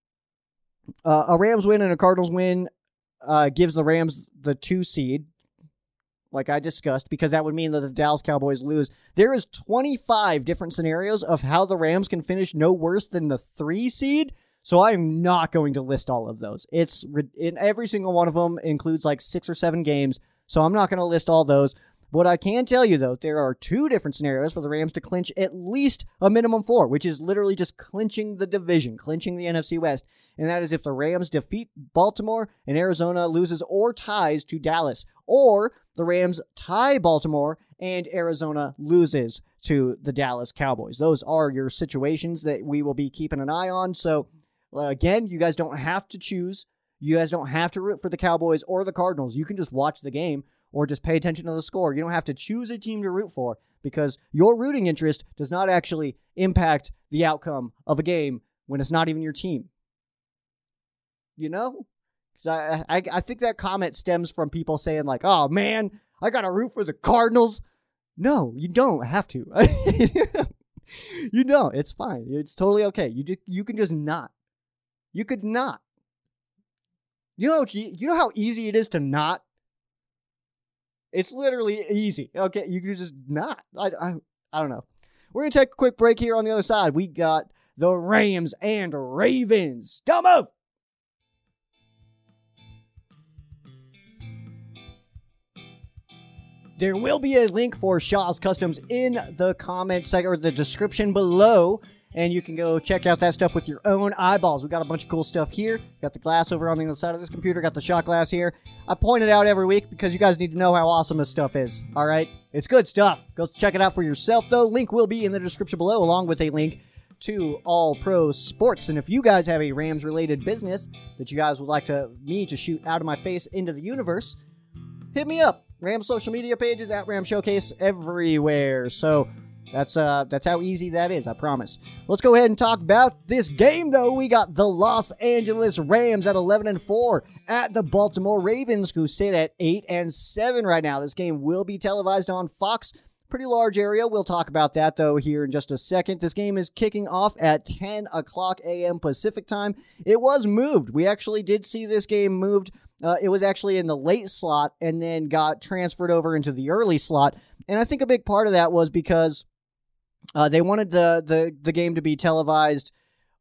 a Rams win and a Cardinals win gives the Rams the 2 seed, like I discussed, because that would mean that the Dallas Cowboys lose. There is 25 different scenarios of how the Rams can finish no worse than the 3 seed, so I'm not going to list all of those. It's in every single one of them includes like 6 or 7 games, so I'm not going to list all those. What I can tell you, though, there are 2 different scenarios for the Rams to clinch at least a minimum 4, which is literally just clinching the division, clinching the NFC West. And that is if the Rams defeat Baltimore and Arizona loses or ties to Dallas, or the Rams tie Baltimore and Arizona loses to the Dallas Cowboys. Those are your situations that we will be keeping an eye on. So, again, you guys don't have to choose. You guys don't have to root for the Cowboys or the Cardinals. You can just watch the game or just pay attention to the score. You don't have to choose a team to root for, because your rooting interest does not actually impact the outcome of a game when it's not even your team. You know? Because I think that comment stems from people saying like, oh man, I got to root for the Cardinals. No, you don't have to. You don't. It's fine. It's totally okay. You can just not. You could not. You know how easy it is to not? It's literally easy. Okay, you can just not. I don't know. We're going to take a quick break here. On the other side, we got the Rams and Ravens. Don't move! There will be a link for Shaw's Customs in the comment section or the description below, and you can go check out that stuff with your own eyeballs. We got a bunch of cool stuff here. Got the glass over on the other side of this computer. Got the shot glass here. I point it out every week because you guys need to know how awesome this stuff is. All right? It's good stuff. Go check it out for yourself, though. Link will be in the description below, along with a link to All Pro Sports. And if you guys have a Rams-related business that you guys would like me to shoot out of my face into the universe, hit me up. Rams social media pages at Rams Showcase everywhere. So that's how easy that is, I promise. Let's go ahead and talk about this game, though. We got the Los Angeles Rams at 11-4 at the Baltimore Ravens, who sit at 8-7 right now. This game will be televised on Fox. Pretty large area. We'll talk about that, though, here in just a second. This game is kicking off at 10 o'clock a.m. Pacific time. It was moved. We actually did see this game moved. It was actually in the late slot and then got transferred over into the early slot. And I think a big part of that was because they wanted the game to be televised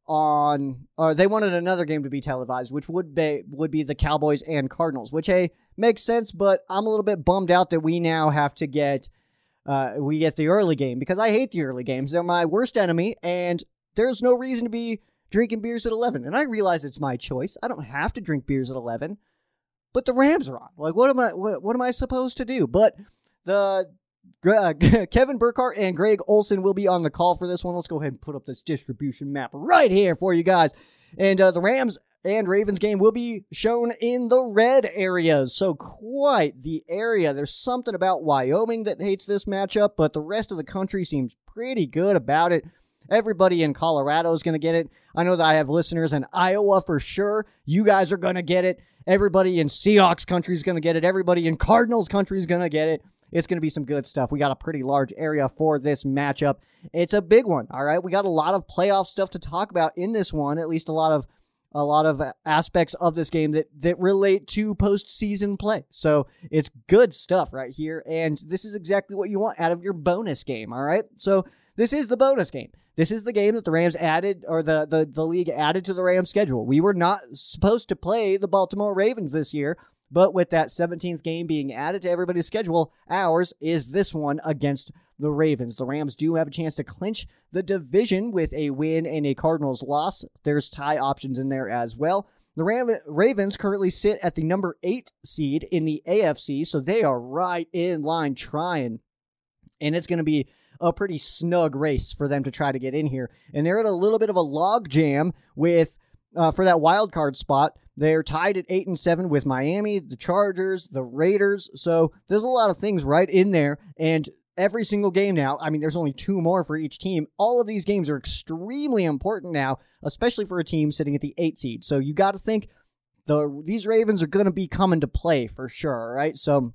they wanted another game to be televised, which would be the Cowboys and Cardinals, which, hey, makes sense, but I'm a little bit bummed out that we now have to get the early game, because I hate the early games. They're my worst enemy, and there's no reason to be drinking beers at 11. And I realize it's my choice. I don't have to drink beers at 11. But the Rams are on. Like, what am I supposed to do? But the Kevin Burkhardt and Greg Olson will be on the call for this one. Let's go ahead and put up this distribution map right here for you guys. And the Rams and Ravens game will be shown in the red areas. So quite the area. There's something about Wyoming that hates this matchup, but the rest of the country seems pretty good about it. Everybody in Colorado is going to get it. I know that I have listeners in Iowa for sure. You guys are going to get it. Everybody in Seahawks country is going to get it. Everybody in Cardinals country is going to get it. It's going to be some good stuff. We got a pretty large area for this matchup. It's a big one, all right? We got a lot of playoff stuff to talk about in this one, at least a lot of aspects of this game that relate to postseason play. So it's good stuff right here, and this is exactly what you want out of your bonus game, all right? So this is the bonus game. This is the game that the Rams added, or the league added to the Rams schedule. We were not supposed to play the Baltimore Ravens this year, But with that 17th game being added to everybody's schedule, ours is this one against the Ravens. The Rams do have a chance to clinch the division with a win and a Cardinals loss. There's tie options in there as well. The Ravens currently sit at the number 8 seed in the AFC, so they are right in line trying. And it's going to be a pretty snug race for them to try to get in here. And they're at a little bit of a log jam with for that wild card spot. They're tied at 8-7 with Miami, the Chargers, the Raiders. So there's a lot of things right in there. And every single game now, I mean, there's only 2 more for each team. All of these games are extremely important now, especially for a team sitting at the 8 seed. So you got to think these Ravens are going to be coming to play for sure, right? So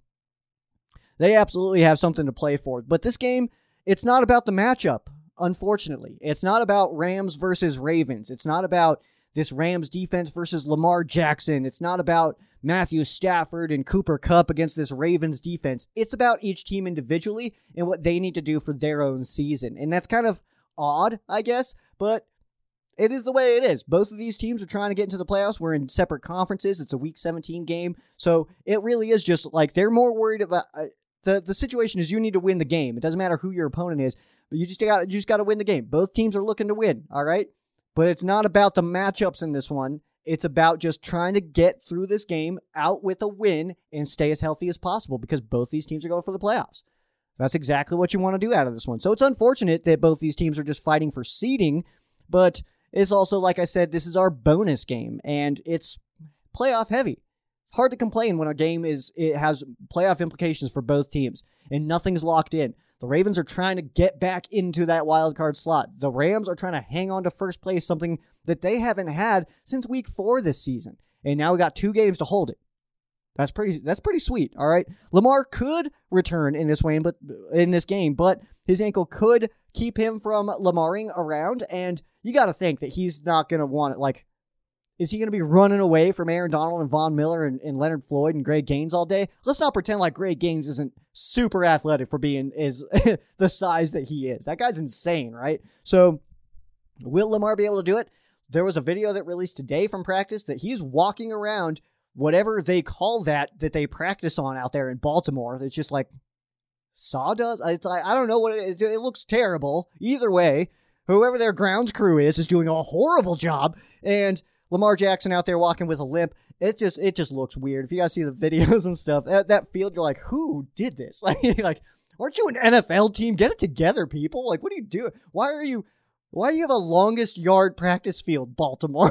they absolutely have something to play for. But this game, it's not about the matchup, unfortunately. It's not about Rams versus Ravens. It's not about this Rams defense versus Lamar Jackson. It's not about Matthew Stafford and Cooper Kupp against this Ravens defense. It's about each team individually and what they need to do for their own season. And that's kind of odd, I guess, but it is the way it is. Both of these teams are trying to get into the playoffs. We're in separate conferences. It's a Week 17 game. So it really is just like they're more worried about the situation is you need to win the game. It doesn't matter who your opponent is, but you just got to win the game. Both teams are looking to win, all right? But it's not about the matchups in this one. It's about just trying to get through this game out with a win and stay as healthy as possible because both these teams are going for the playoffs. That's exactly what you want to do out of this one. So it's unfortunate that both these teams are just fighting for seeding, but it's also, like I said, this is our bonus game, and it's playoff heavy. Hard to complain when a game it has playoff implications for both teams, and nothing's locked in. The Ravens are trying to get back into that wild card slot. The Rams are trying to hang on to first place, something that they haven't had since week 4 this season. And now we got 2 games to hold it. That's pretty sweet, all right? Lamar could return in this game, but his ankle could keep him from Lamaring around, and you got to think that he's not going to want it. Like, is he going to be running away from Aaron Donald and Von Miller and Leonard Floyd and Greg Gaines all day? Let's not pretend like Greg Gaines isn't super athletic for being the size that he is. That guy's insane, right? So will Lamar be able to do it? There was a video that released today from practice that he's walking around whatever they call that they practice on out there in Baltimore. It's just like sawdust. It's like, I don't know what it is. It looks terrible. Either way, whoever their grounds crew is doing a horrible job. And Lamar Jackson out there walking with a limp. It just looks weird. If you guys see the videos and stuff, that field, you're like, who did this? Like, aren't you an NFL team? Get it together, people. Like, what are you doing? Why do you have a longest yard practice field, Baltimore?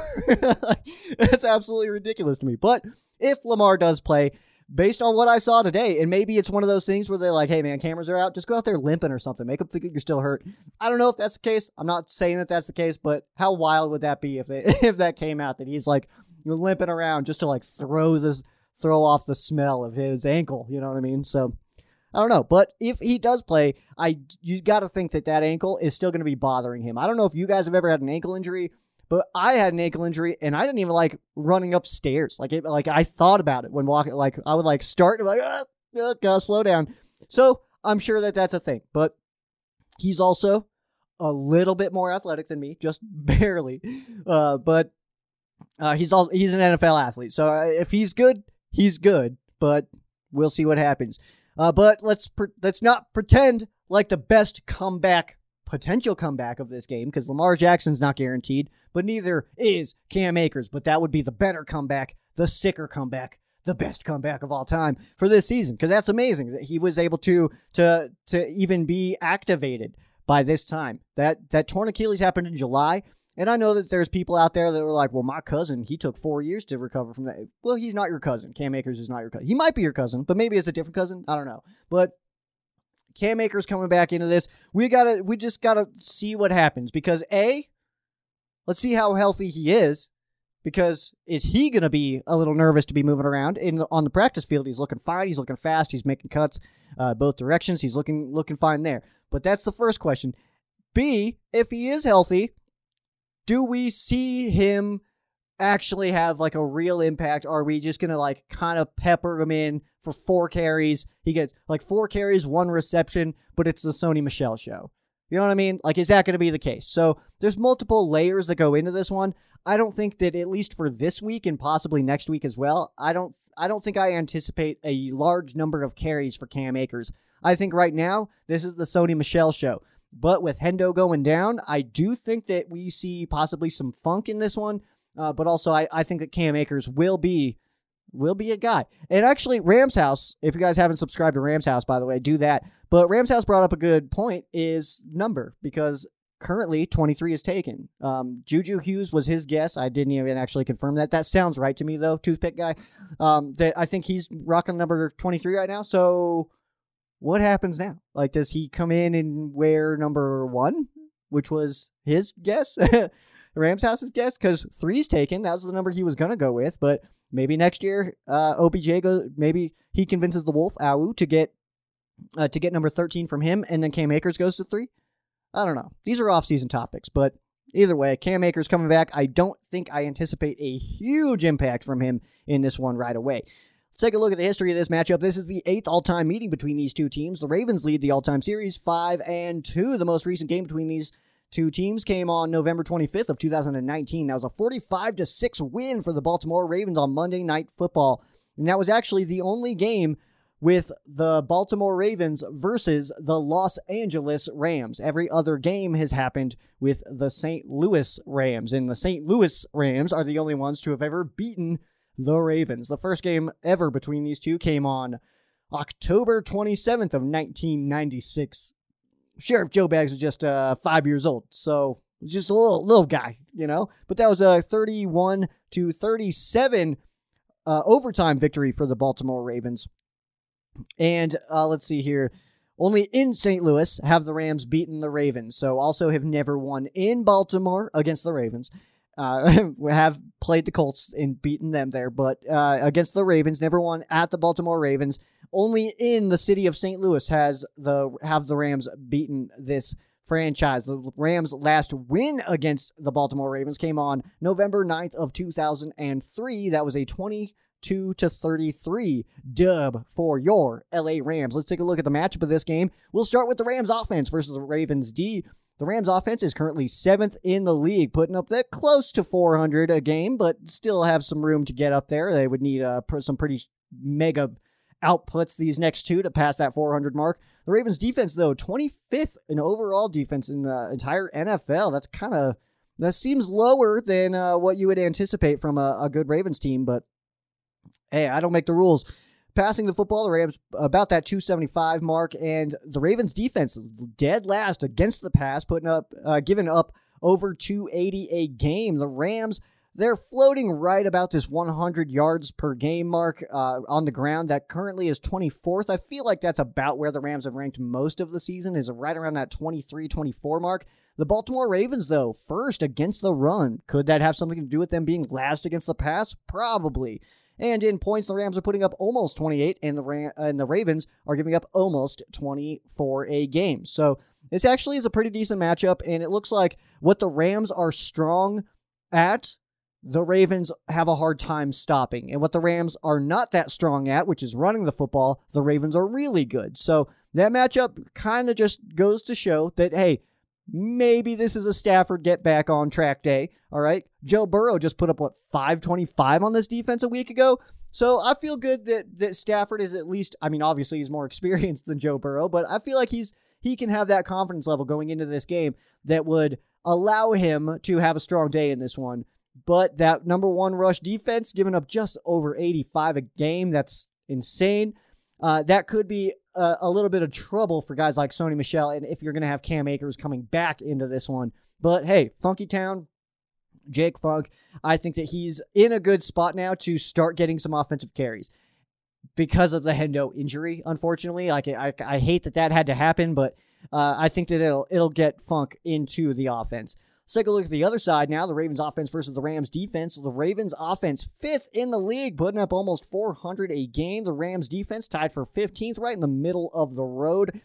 That's absolutely ridiculous to me. But if Lamar does play, based on what I saw today, and maybe it's one of those things where they're like, hey, man, cameras are out. Just go out there limping or something. Make them think that you're still hurt. I don't know if that's the case. I'm not saying that that's the case, but how wild would that be if that came out, that he's like limping around just to like throw off the smell of his ankle. You know what I mean? So I don't know. But if he does play, you got to think that ankle is still going to be bothering him. I don't know if you guys have ever had an ankle injury, but I had an ankle injury, and I didn't even like running upstairs. Like I thought about it when walking. Like I would like start and gotta slow down. So I'm sure that that's a thing. But he's also a little bit more athletic than me, just barely. But he's an NFL athlete. So if he's good, he's good. But we'll see what happens. But let's not pretend like the best potential comeback of this game, because Lamar Jackson's not guaranteed, but neither is Cam Akers. But that would be the better comeback, the sicker comeback, the best comeback of all time for this season, because that's amazing that he was able to even be activated by this time. That torn Achilles happened in July, and I know that there's people out there that were like, well, my cousin, he took 4 years to recover from that. Well, he's not your cousin. Cam Akers is not your cousin. He might be your cousin, but maybe it's a different cousin. I don't know. But Cam Akers coming back into this, we just gotta see what happens, because let's see how healthy he is, because is he gonna be a little nervous to be moving around on the practice field? He's looking fine, he's looking fast, he's making cuts both directions, he's looking fine there. But that's the first question. B, if he is healthy, do we see him actually have like a real impact? Or are we just gonna like kind of pepper him in for 4 carries? He gets like 4 carries, 1 reception, but it's the Sony Michel show. You know what I mean? Like, is that going to be the case? So there's multiple layers that go into this one. I don't think that, at least for this week and possibly next week as well, I don't think I anticipate a large number of carries for Cam Akers. I think right now, this is the Sony Michel show. But with Hendo going down, I do think that we see possibly some funk in this one. But also, I think that Cam Akers will be a guy. And actually, Rams House, if you guys haven't subscribed to Rams House, by the way, do that. But Rams House brought up a good point, is number, because currently 23 is taken. Juju Hughes was his guess. I didn't even actually confirm that. That sounds right to me, though, Toothpick Guy. That I think he's rocking number 23 right now. So what happens now? Like, does he come in and wear number 1, which was his guess? Rams House's guess? Because 3's taken. That was the number he was going to go with. But maybe next year, OBJ goes. Maybe he convinces the Wolf Awu to get number 13 from him, and then Cam Akers goes to 3. I don't know. These are off-season topics, but either way, Cam Akers coming back. I don't think I anticipate a huge impact from him in this one right away. Let's take a look at the history of this matchup. This is the 8th all-time meeting between these two teams. The Ravens lead the all-time series 5-2. The most recent game between these two teams came on November 25th of 2019. That was a 45-6 win for the Baltimore Ravens on Monday Night Football. And that was actually the only game with the Baltimore Ravens versus the Los Angeles Rams. Every other game has happened with the St. Louis Rams, and the St. Louis Rams are the only ones to have ever beaten the Ravens. The first game ever between these two came on October 27th of 1996. Sheriff Joe Bags was just 5 years old, so just a little guy, you know. But that was a 31-37 overtime victory for the Baltimore Ravens. And let's see here. Only in St. Louis have the Rams beaten the Ravens. So also have never won in Baltimore against the Ravens. We have played the Colts and beaten them there, but against the Ravens, never won at the Baltimore Ravens. Only in the city of St. Louis have the Rams beaten this franchise. The Rams' last win against the Baltimore Ravens came on November 9th of 2003. That was a 22-33 dub for your LA Rams. Let's take a look at the matchup of this game. We'll start with the Rams offense versus the Ravens D. The Rams offense is currently 7th in the league, putting up that close to 400 a game, but still have some room to get up there. They would need some pretty mega outputs these next two to pass that 400 mark. The Ravens defense, though, 25th in overall defense in the entire NFL. That seems lower than what you would anticipate from a good Ravens team, but hey, I don't make the rules. Passing the football, the Rams about that 275 mark, and the Ravens defense dead last against the pass, giving up over 280 a game. The Rams, they're floating right about this 100 yards per game mark on the ground. That currently is 24th. I feel like that's about where the Rams have ranked most of the season, is right around that 23, 24 mark. The Baltimore Ravens, though, first against the run. Could that have something to do with them being last against the pass? Probably. And in points, the Rams are putting up almost 28, and the Ravens are giving up almost 24 a game. So this actually is a pretty decent matchup, and it looks like what the Rams are strong at, the Ravens have a hard time stopping. And what the Rams are not that strong at, which is running the football, the Ravens are really good. So that matchup kind of just goes to show that, hey, maybe this is a Stafford get back on track day. All right. Joe Burrow just put up, 525 on this defense a week ago. So I feel good that Stafford is at least, I mean, obviously he's more experienced than Joe Burrow, but I feel like he can have that confidence level going into this game that would allow him to have a strong day in this one. But that number one rush defense giving up just over 85 a game, that's insane. That could be a little bit of trouble for guys like Sony Michel, and if you're going to have Cam Akers coming back into this one. But hey, Funky Town, Jake Funk, I think that he's in a good spot now to start getting some offensive carries because of the Hendo injury, unfortunately. Like I hate that had to happen, but I think that it'll get Funk into the offense. Let's take a look at the other side now, the Ravens offense versus the Rams defense. The Ravens offense, 5th in the league, putting up almost 400 a game. The Rams defense tied for 15th, right in the middle of the road.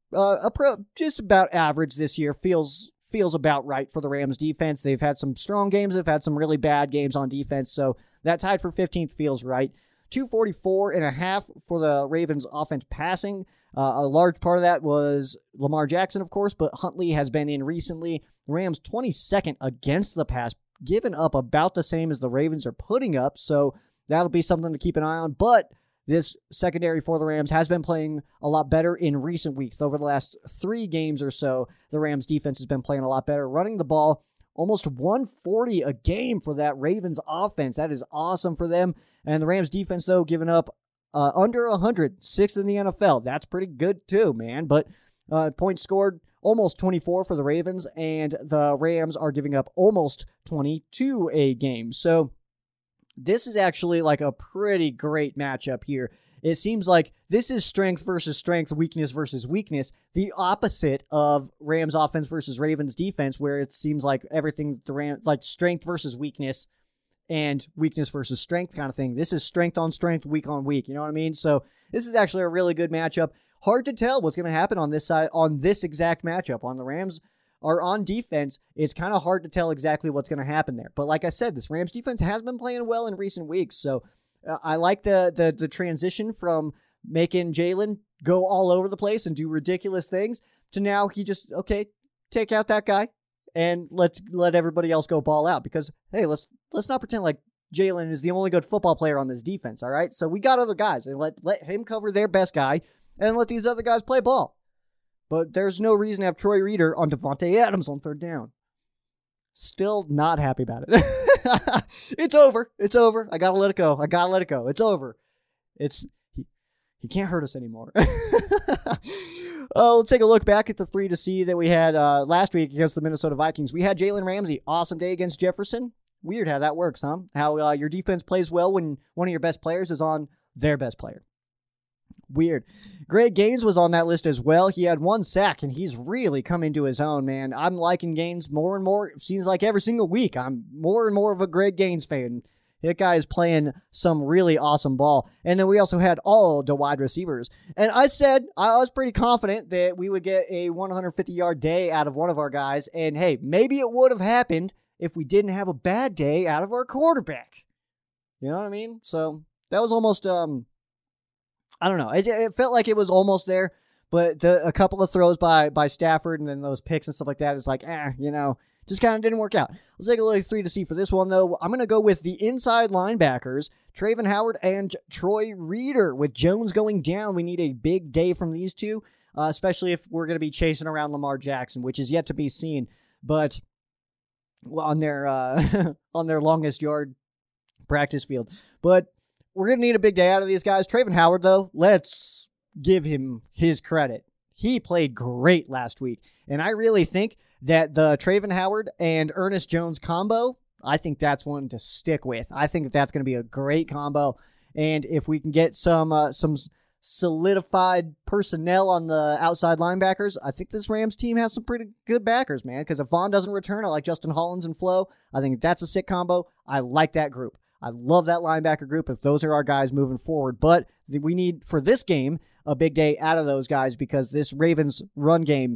Just about average this year. Feels about right for the Rams defense. They've had some strong games. They've had some really bad games on defense. So that tied for 15th feels right. 244.5 for the Ravens offense passing. A large part of that was Lamar Jackson, of course, but Huntley has been in recently. The Rams 22nd against the pass, giving up about the same as the Ravens are putting up, so that'll be something to keep an eye on. But this secondary for the Rams has been playing a lot better in recent weeks. Over the last 3 games or so, the Rams defense has been playing a lot better, running the ball almost 140 a game for that Ravens offense. That is awesome for them. And the Rams defense, though, giving up under 100, 6th in the NFL. That's pretty good, too, man. But points scored, almost 24 for the Ravens, and the Rams are giving up almost 22 a game. So this is actually like a pretty great matchup here. It seems like this is strength versus strength, weakness versus weakness, the opposite of Rams offense versus Ravens defense, where it seems like everything, the Rams, like strength versus weakness and weakness versus strength kind of thing. This is strength on strength, week on week. You know what I mean? So this is actually a really good matchup. Hard to tell what's going to happen on this side, on this exact matchup. On the Rams or on defense, it's kind of hard to tell exactly what's going to happen there. But like I said, this Rams defense has been playing well in recent weeks. So I like the transition from making Jalen go all over the place and do ridiculous things to now he just, okay, take out that guy and let everybody else go ball out. Because, hey, let's not pretend like Jalen is the only good football player on this defense, all right? So we got other guys, and let him cover their best guy and let these other guys play ball. But there's no reason to have Troy Reeder on Devontae Adams on 3rd down. Still not happy about it. It's over. It's over. I gotta let it go. It's over. He can't hurt us anymore. Let's take a look back at the 3-C that we had last week against the Minnesota Vikings. We had Jalen Ramsey. Awesome day against Jefferson. Weird how that works, huh? How your defense plays well when one of your best players is on their best player. Weird. Greg Gaines was on that list as well. He had 1 sack, and he's really come into his own, man. I'm liking Gaines more and more. It seems like every single week I'm more and more of a Greg Gaines fan. That guy is playing some really awesome ball. And then we also had all the wide receivers. And I said I was pretty confident that we would get a 150-yard day out of one of our guys. And, hey, maybe it would have happened if we didn't have a bad day out of our quarterback. You know what I mean? So that was almost... I don't know. It felt like it was almost there, but a couple of throws by Stafford and then those picks and stuff like that is like, just kind of didn't work out. Let's take a look at 3-C for this one, though. I'm going to go with the inside linebackers, Travin Howard and Troy Reeder. With Jones going down, we need a big day from these two, especially if we're going to be chasing around Lamar Jackson, which is yet to be seen. But on their on their longest yard practice field. But we're going to need a big day out of these guys. Travin Howard, though, let's give him his credit. He played great last week. And I really think that the Travin Howard and Ernest Jones combo, I think that's one to stick with. I think that's going to be a great combo. And if we can get some solidified personnel on the outside linebackers, I think this Rams team has some pretty good backers, man. Because if Vaughn doesn't return, I like Justin Hollins and Flo. I think that's a sick combo. I like that group. I love that linebacker group if those are our guys moving forward. But we need, for this game, a big day out of those guys because this Ravens run game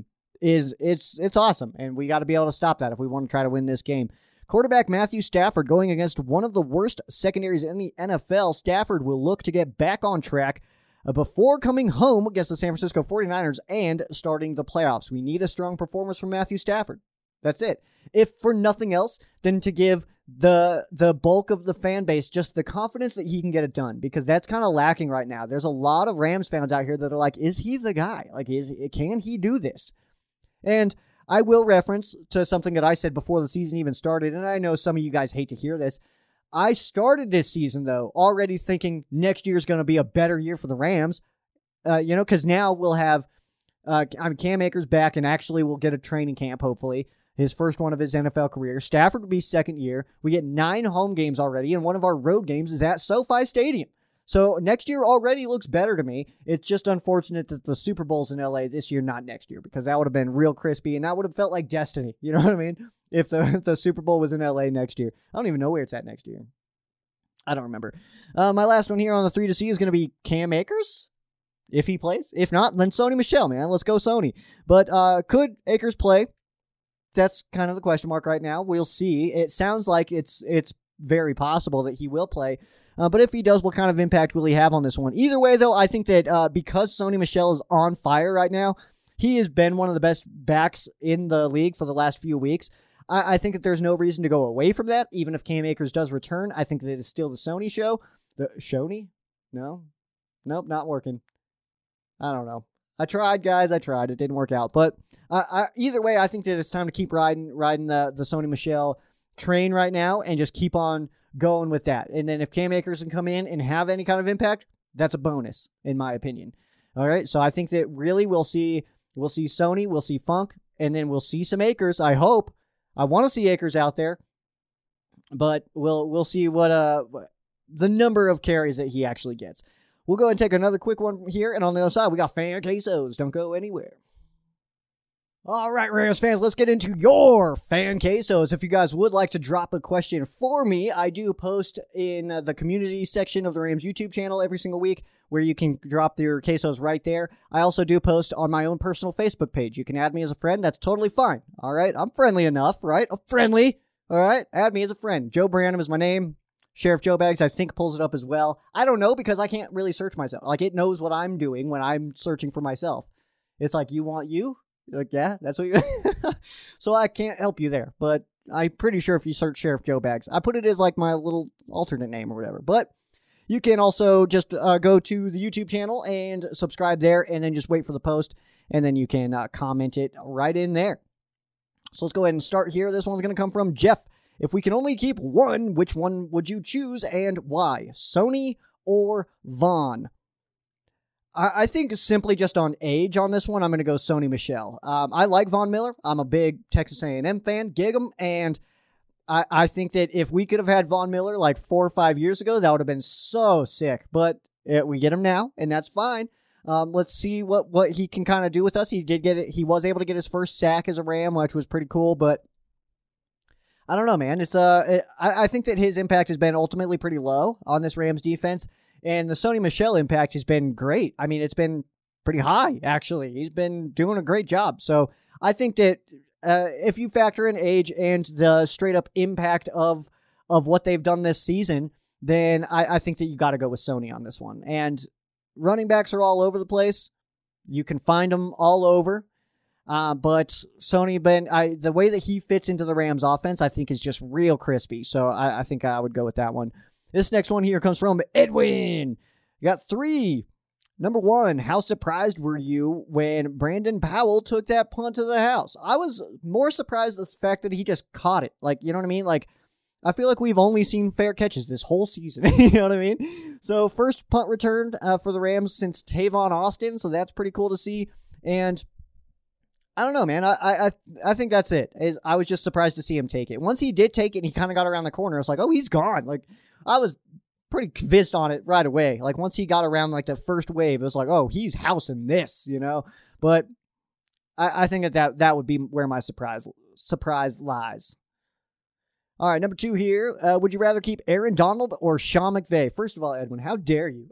it's awesome. And we got to be able to stop that if we want to try to win this game. Quarterback Matthew Stafford going against one of the worst secondaries in the NFL. Stafford will look to get back on track before coming home against the San Francisco 49ers and starting the playoffs. We need a strong performance from Matthew Stafford. That's it. If for nothing else, then to give the bulk of the fan base just the confidence that he can get it done, because that's kind of lacking right now. There's a lot of Rams fans out here that are like, is he the guy? Like, can he do this? And I will reference to something that I said before the season even started, and I know some of you guys hate to hear this. I started this season, though, already thinking next year is going to be a better year for the Rams, because now we'll have Cam Akers back, and actually we'll get a training camp, hopefully. His first one of his NFL career. Stafford will be second year. We get 9 home games already, and one of our road games is at SoFi Stadium. So next year already looks better to me. It's just unfortunate that the Super Bowl's in LA this year, not next year, because that would have been real crispy, and that would have felt like destiny. You know what I mean? If the Super Bowl was in LA next year. I don't even know where it's at next year. I don't remember. My last one here on the 3-C is going to be Cam Akers, if he plays. If not, then Sony Michel, man. Let's go Sony. But could Akers play? That's kind of the question mark right now. We'll see. It sounds like it's very possible that he will play. But if he does, what kind of impact will he have on this one? Either way, though, I think that because Sony Michel is on fire right now, he has been one of the best backs in the league for the last few weeks. I think that there's no reason to go away from that, even if Cam Akers does return. I think that it's still the Sony show. The Shoney? No? Nope, not working. I don't know. I tried, guys. I tried. It didn't work out. But either way, I think that it's time to keep riding the Sony Michel train right now and just keep on going with that. And then if Cam Akers can come in and have any kind of impact, that's a bonus, in my opinion. All right, so I think that really we'll see Sony, we'll see Funk, and then we'll see some Akers, I hope. I want to see Akers out there, but we'll see what the number of carries that he actually gets. We'll go and take another quick one here, and on the other side, we got Fan Quesos. Don't go anywhere. All right, Rams fans, let's get into your Fan Quesos. If you guys would like to drop a question for me, I do post in the community section of the Rams YouTube channel every single week where you can drop your quesos right there. I also do post on my own personal Facebook page. You can add me as a friend. That's totally fine. All right, I'm friendly enough, right? I'm friendly. All right, add me as a friend. Joe Branham is my name. Sheriff Joe Bags, I think, pulls it up as well. I don't know because I can't really search myself. Like, it knows what I'm doing when I'm searching for myself. It's like, you want you? Like, yeah, that's what you... So I can't help you there. But I'm pretty sure if you search Sheriff Joe Bags, I put it as like my little alternate name or whatever. But you can also just go to the YouTube channel and subscribe there and then just wait for the post. And then you can comment it right in there. So let's go ahead and start here. This one's going to come from Jeff. If we can only keep one, which one would you choose and why? Sony or Vaughn? I think simply just on age on this one, I'm going to go Sony Michel. I like Von Miller. I'm a big Texas A&M fan. Gig him. And I think that if we could have had Von Miller like 4 or 5 years ago, that would have been so sick. But we get him now, and that's fine. Let's see what he can kind of do with us. He did get it. He was able to get his first sack as a Ram, which was pretty cool, but I don't know, man. I think that his impact has been ultimately pretty low on this Rams defense, and the Sony Michel impact has been great. I mean, it's been pretty high, actually. He's been doing a great job. So I think that if you factor in age and the straight-up impact of what they've done this season, then I think that you got to go with Sony on this one. And running backs are all over the place. You can find them all over. But Sony, the way that he fits into the Rams offense, I think is just real crispy. So I think I would go with that one. This next one here comes from Edwin. You got 3. Number 1, how surprised were you when Brandon Powell took that punt to the house? I was more surprised at the fact that he just caught it. Like, you know what I mean? Like, I feel like we've only seen fair catches this whole season. You know what I mean? So first punt return for the Rams since Tavon Austin. So that's pretty cool to see. And I don't know, man. I think that's it. I was just surprised to see him take it. Once he did take it and he kind of got around the corner, I was like, oh, he's gone. Like, I was pretty convinced on it right away. Like, once he got around, like, the first wave, it was like, oh, he's housing this, you know? But I think that would be where my surprise lies. All right, number 2 here. Would you rather keep Aaron Donald or Sean McVay? First of all, Edwin, how dare you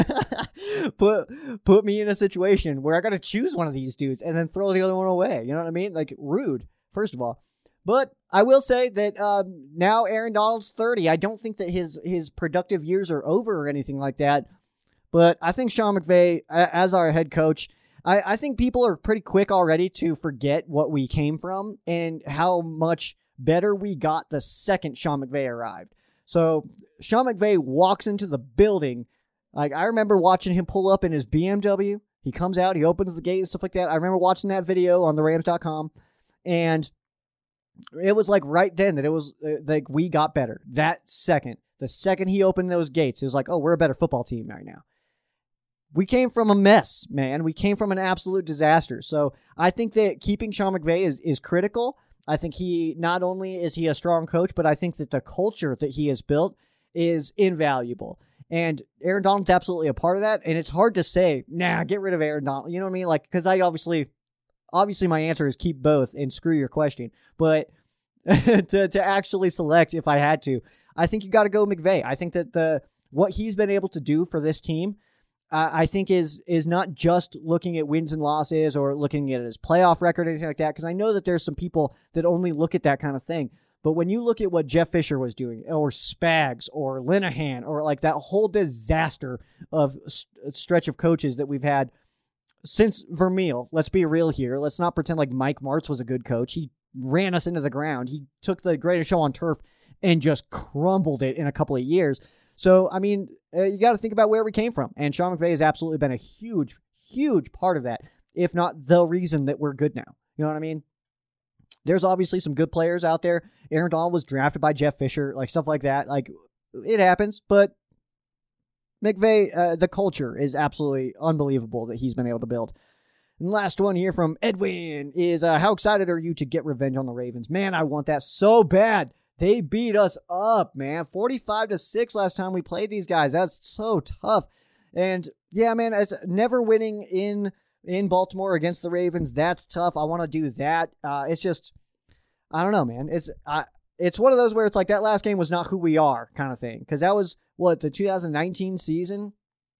put me in a situation where I got to choose one of these dudes and then throw the other one away? You know what I mean? Like, rude, first of all. But I will say that now Aaron Donald's 30. I don't think that his productive years are over or anything like that. But I think Sean McVay, as our head coach, I think people are pretty quick already to forget what we came from and how much better we got the second Sean McVay arrived. So Sean McVay walks into the building. Like, I remember watching him pull up in his BMW. He comes out, he opens the gate and stuff like that. I remember watching that video on therams.com, and it was like right then that it was like we got better. That second, the second he opened those gates, it was like, oh, we're a better football team right now. We came from a mess, man. We came from an absolute disaster. So I think that keeping Sean McVay is critical. I think he, not only is he a strong coach, but I think that the culture that he has built is invaluable. And Aaron Donald's absolutely a part of that. And it's hard to say, nah, get rid of Aaron Donald. You know what I mean? Like, because I obviously my answer is keep both and screw your question. But to actually select, if I had to, I think you got to go McVay. I think that what he's been able to do for this team, I think is not just looking at wins and losses or looking at his playoff record or anything like that, because I know that there's some people that only look at that kind of thing. But when you look at what Jeff Fisher was doing, or Spags, or Linehan, or like that whole disaster of stretch of coaches that we've had since Vermeil, let's be real here. Let's not pretend like Mike Martz was a good coach. He ran us into the ground. He took the Greatest Show on Turf and just crumbled it in a couple of years. So, I mean, you got to think about where we came from. And Sean McVay has absolutely been a huge, huge part of that, if not the reason that we're good now. You know what I mean? There's obviously some good players out there. Aaron Donald was drafted by Jeff Fisher, like stuff like that. Like, it happens, but McVay, the culture is absolutely unbelievable that he's been able to build. And last one here from Edwin is, how excited are you to get revenge on the Ravens? Man, I want that so bad. They beat us up, man. 45-6 last time we played these guys. That's so tough. And yeah, man, it's never winning in Baltimore against the Ravens. That's tough. I want to do that. It's just, I don't know, man. It's one of those where it's like that last game was not who we are kind of thing. Because that was, the 2019 season?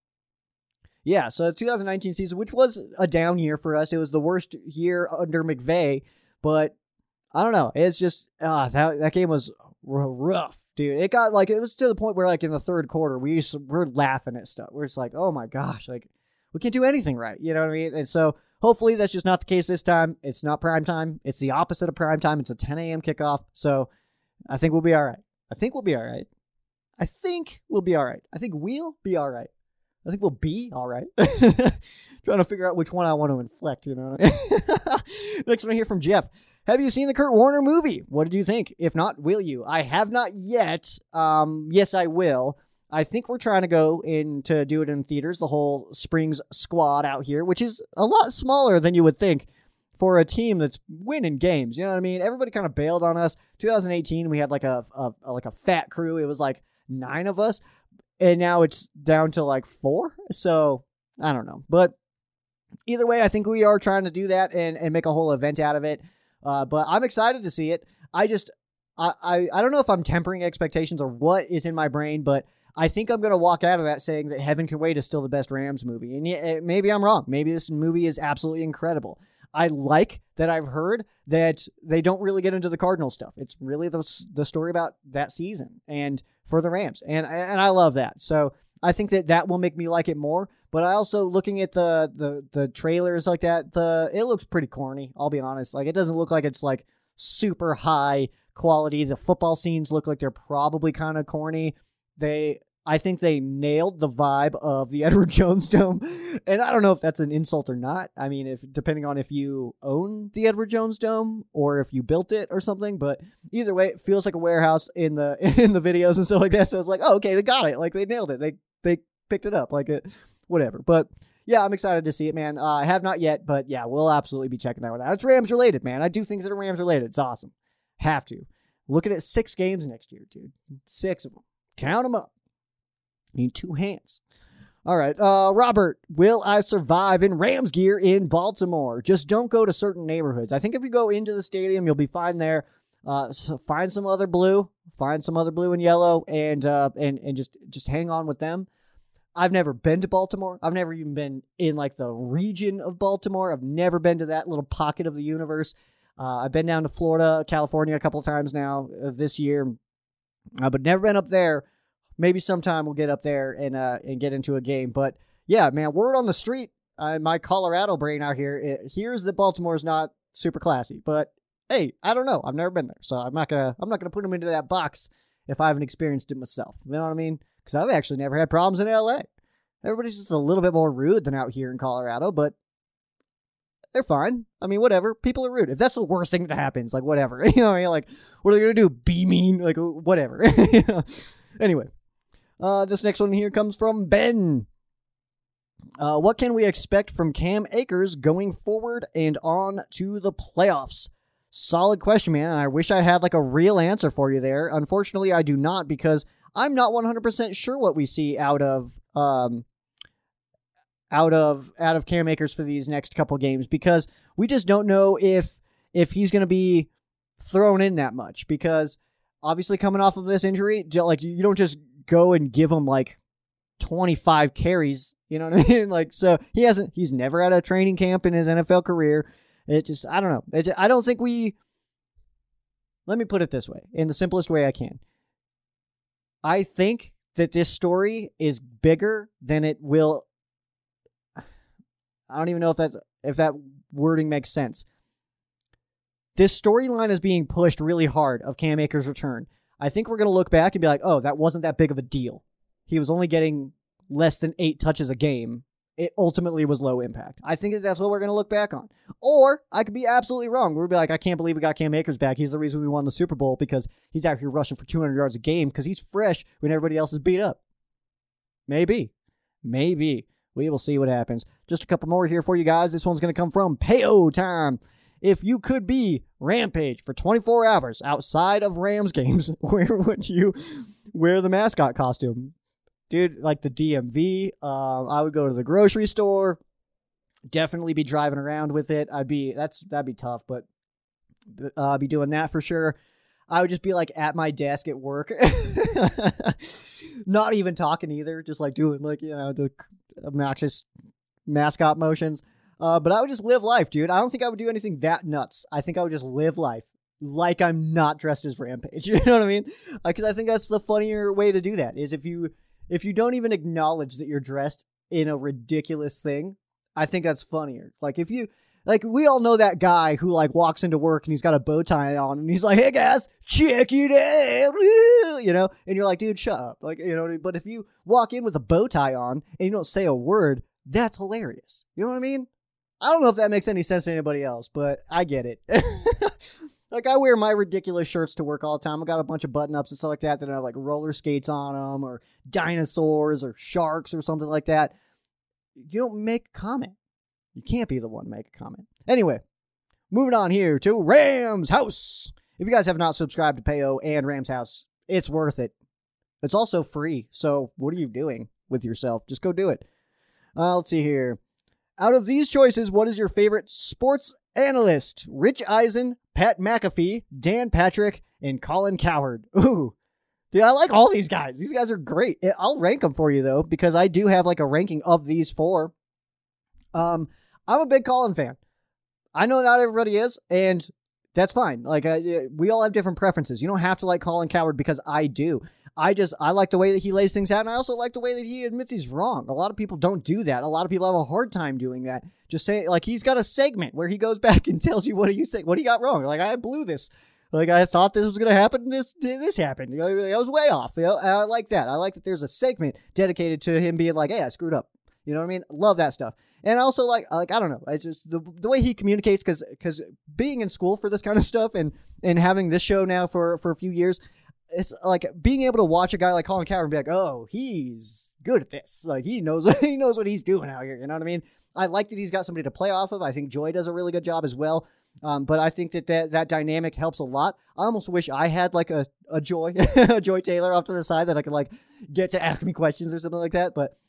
Yeah, so 2019 season, which was a down year for us. It was the worst year under McVay. But I don't know. It's just, that game was rough, dude. It was to the point where, like, in the third quarter, we're laughing at stuff. We're just like, oh my gosh, like, we can't do anything right. You know what I mean? And so hopefully that's just not the case this time. It's not prime time. It's the opposite of prime time. It's a 10 a.m. kickoff. So I think we'll be all right. I think we'll be all right. I think we'll be all right. I think we'll be all right. I think we'll be all right. Trying to figure out which one I want to inflect, you know. Next one here from Jeff. Have you seen the Kurt Warner movie? What did you think? If not, will you? I have not yet. Yes, I will. I think we're trying to go in to do it in theaters, the whole Springs squad out here, which is a lot smaller than you would think for a team that's winning games. You know what I mean? Everybody kind of bailed on us. 2018, we had like a fat crew. It was like 9 of us, and now it's down to like 4. So I don't know, but either way, I think we are trying to do that and make a whole event out of it. But I'm excited to see it. I don't know if I'm tempering expectations or what is in my brain, but I think I'm going to walk out of that saying that Heaven Can Wait is still the best Rams movie. And yeah, maybe I'm wrong. Maybe this movie is absolutely incredible. I like that I've heard that they don't really get into the Cardinals stuff. It's really the story about that season and for the Rams. And I love that. So I think that will make me like it more. But I also, looking at the trailers like that, it looks pretty corny. I'll be honest. Like, it doesn't look like it's like super high quality. The football scenes look like they're probably kind of corny. I think they nailed the vibe of the Edward Jones Dome. And I don't know if that's an insult or not. I mean, depending on if you own the Edward Jones Dome or if you built it or something. But either way, it feels like a warehouse in the videos and stuff like that. So it's like, oh, okay, they got it. Like, they nailed it. They picked it up. Like, whatever. But yeah, I'm excited to see it, man. I have not yet, but yeah, we'll absolutely be checking that one out. It's Rams related, man. I do things that are Rams related. It's awesome. Have to. Looking at 6 games next year, dude. 6 of them. Count them up. Need 2 hands. All right. Robert, will I survive in Rams gear in Baltimore? Just don't go to certain neighborhoods. I think if you go into the stadium, you'll be fine there. So find some other blue. Find some other blue and yellow and just hang on with them. I've never been to Baltimore. I've never even been in like the region of Baltimore. I've never been to that little pocket of the universe. I've been down to Florida, California a couple of times now this year, but never been up there. Maybe sometime we'll get up there and get into a game. But yeah, man, word on the street, my Colorado brain out here, here's that Baltimore is not super classy. But hey, I don't know. I've never been there, so I'm not gonna put them into that box if I haven't experienced it myself. You know what I mean? Because I've actually never had problems in LA. Everybody's just a little bit more rude than out here in Colorado, but they're fine. I mean, whatever. People are rude. If that's the worst thing that happens, like, whatever. You know what I mean? Like, what are they going to do? Be mean? Like, whatever. You know? Anyway, this next one here comes from Ben. What can we expect from Cam Akers going forward and on to the playoffs? Solid question, man. I wish I had like a real answer for you there. Unfortunately, I do not, because I'm not 100% sure what we see out of Cam Akers for these next couple games, because we just don't know if he's going to be thrown in that much, because obviously coming off of this injury, like, you don't just go and give him like 25 carries, you know what I mean? Like, so he's never had a training camp in his NFL career. It just, I don't know. I don't think let me put it this way, in the simplest way I can. I think that this story is bigger than it will. I don't even know if that wording makes sense. This storyline is being pushed really hard of Cam Akers' return. I think we're going to look back and be like, oh, that wasn't that big of a deal. He was only getting less than 8 touches a game. It ultimately was low impact. I think that's what we're going to look back on. Or I could be absolutely wrong. We'll be like, I can't believe we got Cam Akers back. He's the reason we won the Super Bowl because he's out here rushing for 200 yards a game because he's fresh when everybody else is beat up. Maybe. We will see what happens. Just a couple more here for you guys. This one's going to come from Payo Time. If you could be Rampage for 24 hours outside of Rams games, where would you wear the mascot costume? Dude, like the DMV. I would go to the grocery store. Definitely be driving around with it. That'd be tough, but I'd be doing that for sure. I would just be like at my desk at work. Not even talking either. Just like doing like, the obnoxious mascot motions. But I would just live life, dude. I don't think I would do anything that nuts. I think I would just live life like I'm not dressed as Rampage. You know what I mean? Because I think that's the funnier way to do that is if you don't even acknowledge that you're dressed in a ridiculous thing, I think that's funnier. Like if you, like we all know that guy who like walks into work and he's got a bow tie on and he's like, hey guys, check it out, and you're like, dude, shut up. Like, but if you walk in with a bow tie on and you don't say a word, that's hilarious. You know what I mean? I don't know if that makes any sense to anybody else, but I get it. Like, I wear my ridiculous shirts to work all the time. I got a bunch of button-ups and stuff like that have, like, roller skates on them or dinosaurs or sharks or something like that. You don't make a comment. You can't be the one to make a comment. Anyway, moving on here to Rams House. If you guys have not subscribed to Payo and Rams House, it's worth it. It's also free, so what are you doing with yourself? Just go do it. Let's see here. Out of these choices, what is your favorite sports analyst? Rich Eisen, Pat McAfee, Dan Patrick, and Colin Cowherd. Ooh. Dude, I like all these guys. These guys are great. I'll rank them for you, though, because I do have like a ranking of these 4. I'm a big Colin fan. I know not everybody is, and that's fine. Like, we all have different preferences. You don't have to like Colin Cowherd because I do. I like the way that he lays things out, and I also like the way that he admits he's wrong. A lot of people don't do that. A lot of people have a hard time doing that. Just say, like, he's got a segment where he goes back and tells you what he got wrong. Like, I blew this. Like, I thought this was going to happen, this happened. I was way off. I like that. I like that there's a segment dedicated to him being like, hey, I screwed up. You know what I mean? Love that stuff. And also, like I don't know. It's just the way he communicates, because being in school for this kind of stuff and having this show now for a few years, it's like being able to watch a guy like Colin Cowherd and be like, oh, he's good at this. Like, he knows what he's doing out here. You know what I mean? I like that he's got somebody to play off of. I think Joy does a really good job as well. But I think that dynamic helps a lot. I almost wish I had like a Joy, a Joy Taylor off to the side that I could like get to ask me questions or something like that. But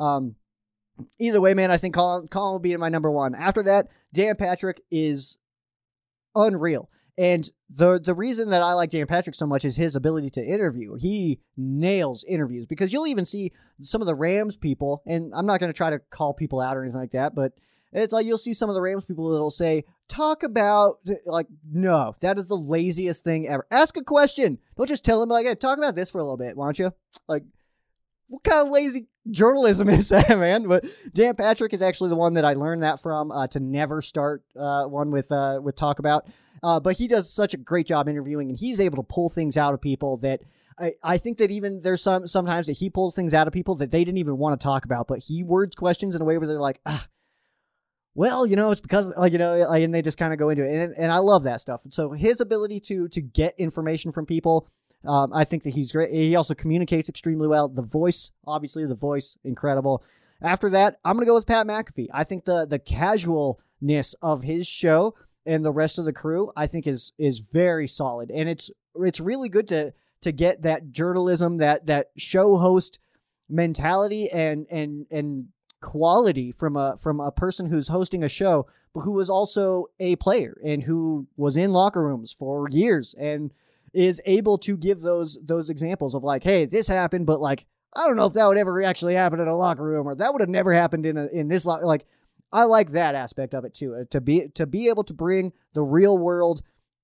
either way, man, I think Colin will be my number 1. After that, Dan Patrick is unreal. And the reason that I like Dan Patrick so much is his ability to interview. He nails interviews, because you'll even see some of the Rams people, and I'm not going to try to call people out or anything like that, but it's like you'll see some of the Rams people that'll say, talk about, like, no, that is the laziest thing ever. Ask a question. Don't just tell them, like, hey, talk about this for a little bit, why don't you? Like, what kind of lazy journalism is that, man? But Dan Patrick is actually the one that I learned that from, to never start one with talk about. But he does such a great job interviewing, and he's able to pull things out of people that I think that even there's sometimes that he pulls things out of people that they didn't even want to talk about, but he words questions in a way where they're like, well, it's because, like, and they just kind of go into it. And I love that stuff. So his ability to get information from people, I think that he's great. He also communicates extremely well. The voice, incredible. After that, I'm going to go with Pat McAfee. I think the casualness of his show and the rest of the crew, I think is very solid. And it's really good to get that journalism, that show host mentality and quality from a person who's hosting a show, but who was also a player and who was in locker rooms for years and is able to give those examples of like, hey, this happened, but like, I don't know if that would ever actually happen in a locker room, or that would have never happened in this locker. Like, I like that aspect of it too. To be able to bring the real world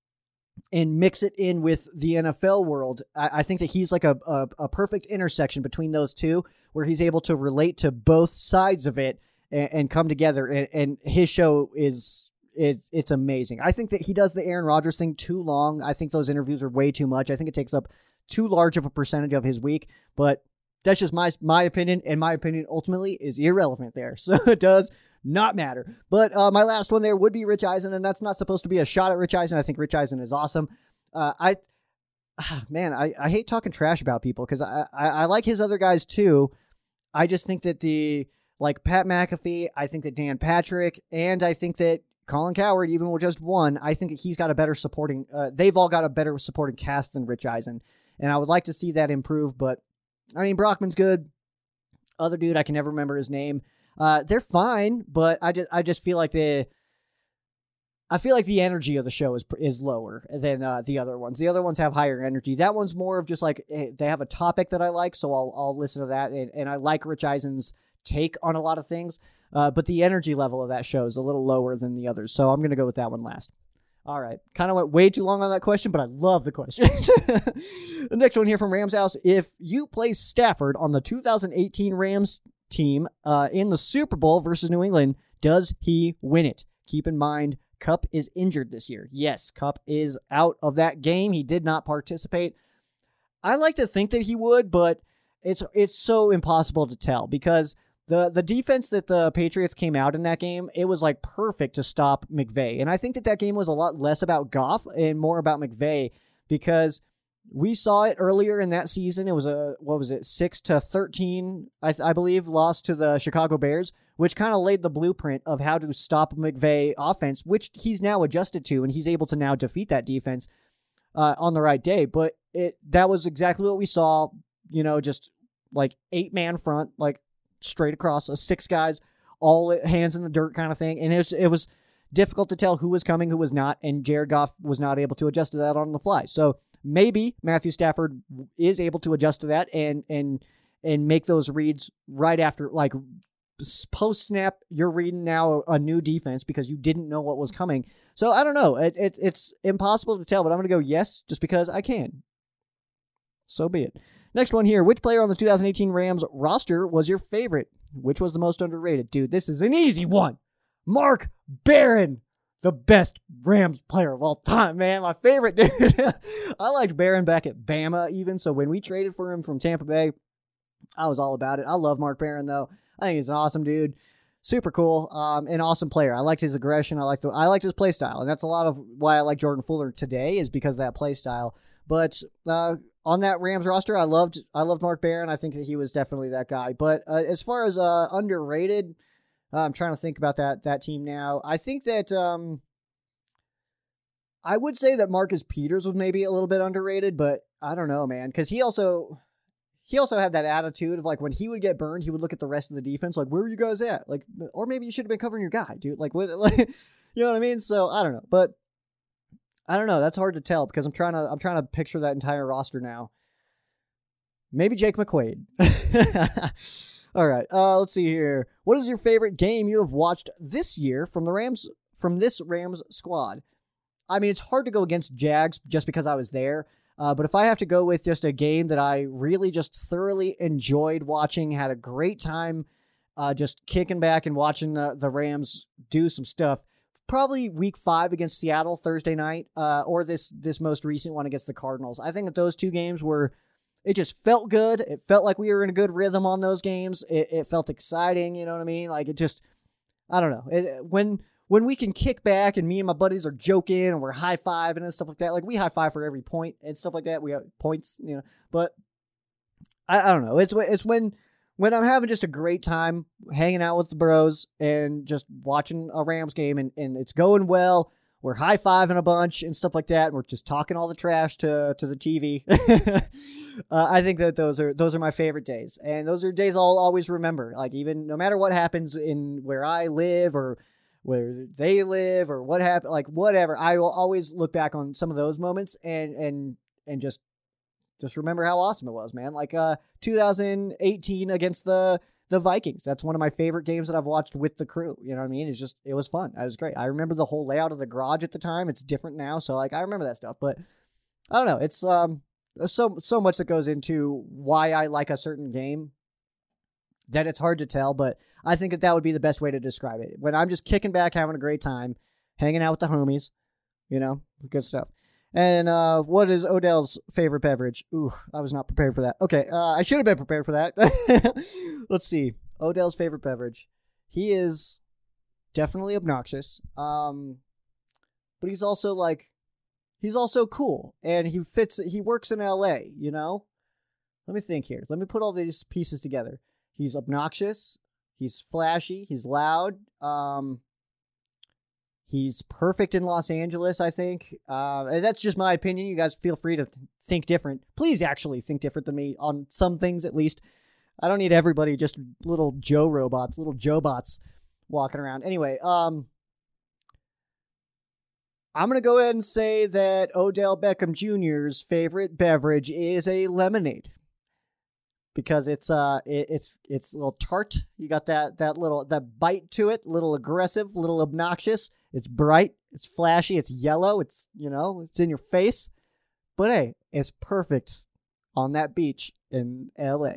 and mix it in with the NFL world. I think that he's like a perfect intersection between those two, where he's able to relate to both sides of it and come together. And his show it's amazing. I think that he does the Aaron Rodgers thing too long. I think those interviews are way too much. I think it takes up too large of a percentage of his week, but that's just my opinion, and my opinion ultimately is irrelevant there. So it does not matter. But my last one there would be Rich Eisen, and that's not supposed to be a shot at Rich Eisen. I think Rich Eisen is awesome. I hate talking trash about people because I like his other guys too. I just think that like Pat McAfee, I think that Dan Patrick, and I think that Colin Cowherd, even with just one, I think that he's got a better supporting, they've all got a better supporting cast than Rich Eisen. And I would like to see that improve, but I mean, Brockman's good. Other dude, I can never remember his name. They're fine, but I just feel like the energy of the show is lower than the other ones. The other ones have higher energy. That one's more of just like, hey, they have a topic that I like, so I'll listen to that. And I like Rich Eisen's take on a lot of things, but the energy level of that show is a little lower than the others. So I'm going to go with that one last. All right. Kind of went way too long on that question, but I love the question. The next one here from Rams House. If you place Stafford on the 2018 Rams team in the Super Bowl versus New England, does he win it? Keep in mind, Kupp is injured this year. Yes, Kupp is out of that game. He did not participate. I like to think that he would, but it's so impossible to tell because the defense that the Patriots came out in that game, it was like perfect to stop McVay. And I think that game was a lot less about Goff and more about McVay because we saw it earlier in that season. It was 6-13, I believe, loss to the Chicago Bears, which kind of laid the blueprint of how to stop McVay offense, which he's now adjusted to, and he's able to now defeat that defense on the right day. But that was exactly what we saw, just like 8-man front, like straight across, 6 guys, all hands in the dirt kind of thing. And it was difficult to tell who was coming, who was not, and Jared Goff was not able to adjust to that on the fly. So maybe Matthew Stafford is able to adjust to that and make those reads right after, like post-snap, you're reading now a new defense because you didn't know what was coming. So I don't know. It's impossible to tell, but I'm going to go yes just because I can. So be it. Next one here. Which player on the 2018 Rams roster was your favorite? Which was the most underrated? Dude, this is an easy one. Mark Barron, the best Rams player of all time, man. My favorite, dude. I liked Barron back at Bama even, so when we traded for him from Tampa Bay, I was all about it. I love Mark Barron, though. I think he's an awesome dude. Super cool. An awesome player. I liked his aggression. I liked his play style, and that's a lot of why I like Jordan Fuller today is because of that play style. But on that Rams roster, I loved Mark Barron. I think that he was definitely that guy. But as far as underrated, I'm trying to think about that team now. I think that I would say that Marcus Peters was maybe a little bit underrated, but I don't know, man, because he also had that attitude of like when he would get burned, he would look at the rest of the defense like, where are you guys at? Like, or maybe you should have been covering your guy, dude. Like, what? Like, you know what I mean? So I don't know, but I don't know. That's hard to tell because I'm trying to picture that entire roster now. Maybe Jake McQuaid. All right. Let's see here. What is your favorite game you have watched this year from this Rams squad? I mean, it's hard to go against Jags just because I was there. But if I have to go with just a game that I really just thoroughly enjoyed watching, had a great time just kicking back and watching the Rams do some stuff, probably week 5 against Seattle Thursday night, or this most recent one against the Cardinals. I think that those two games it just felt good. It felt like we were in a good rhythm on those games. It felt exciting, you know what I mean? Like it just, I don't know. When we can kick back and me and my buddies are joking and we're high-fiving and stuff like that, like we high-five for every point and stuff like that. We have points, but I don't know. It's when I'm having just a great time hanging out with the bros and just watching a Rams game and it's going well. We're high-fiving a bunch and stuff like that. And we're just talking all the trash to the TV. I think that those are my favorite days. And those are days I'll always remember. Like even no matter what happens in where I live or where they live or what happened, like whatever, I will always look back on some of those moments and just remember how awesome it was, man. Like 2018 against the the Vikings. That's one of my favorite games that I've watched with the crew. You know what I mean? It was fun. It was great. I remember the whole layout of the garage at the time. It's different now, so like I remember that stuff. But I don't know. It's so much that goes into why I like a certain game that it's hard to tell. But I think that would be the best way to describe it. When I'm just kicking back, having a great time, hanging out with the homies, good stuff. And what is Odell's favorite beverage? Ooh, I was not prepared for that. Okay, I should have been prepared for that. Let's see. Odell's favorite beverage. He is definitely obnoxious. But he's also cool. And he works in LA, Let me think here. Let me put all these pieces together. He's obnoxious. He's flashy. He's loud. He's perfect in Los Angeles, I think. And that's just my opinion. You guys feel free to think different. Please actually think different than me on some things, at least. I don't need everybody just little Joe robots, little Joe bots walking around. Anyway, I'm going to go ahead and say that Odell Beckham Jr.'s favorite beverage is a lemonade. Because it's a little tart. You got that bite to it, a little aggressive, a little obnoxious. It's bright, it's flashy, it's yellow, it's it's in your face. But hey, it's perfect on that beach in LA.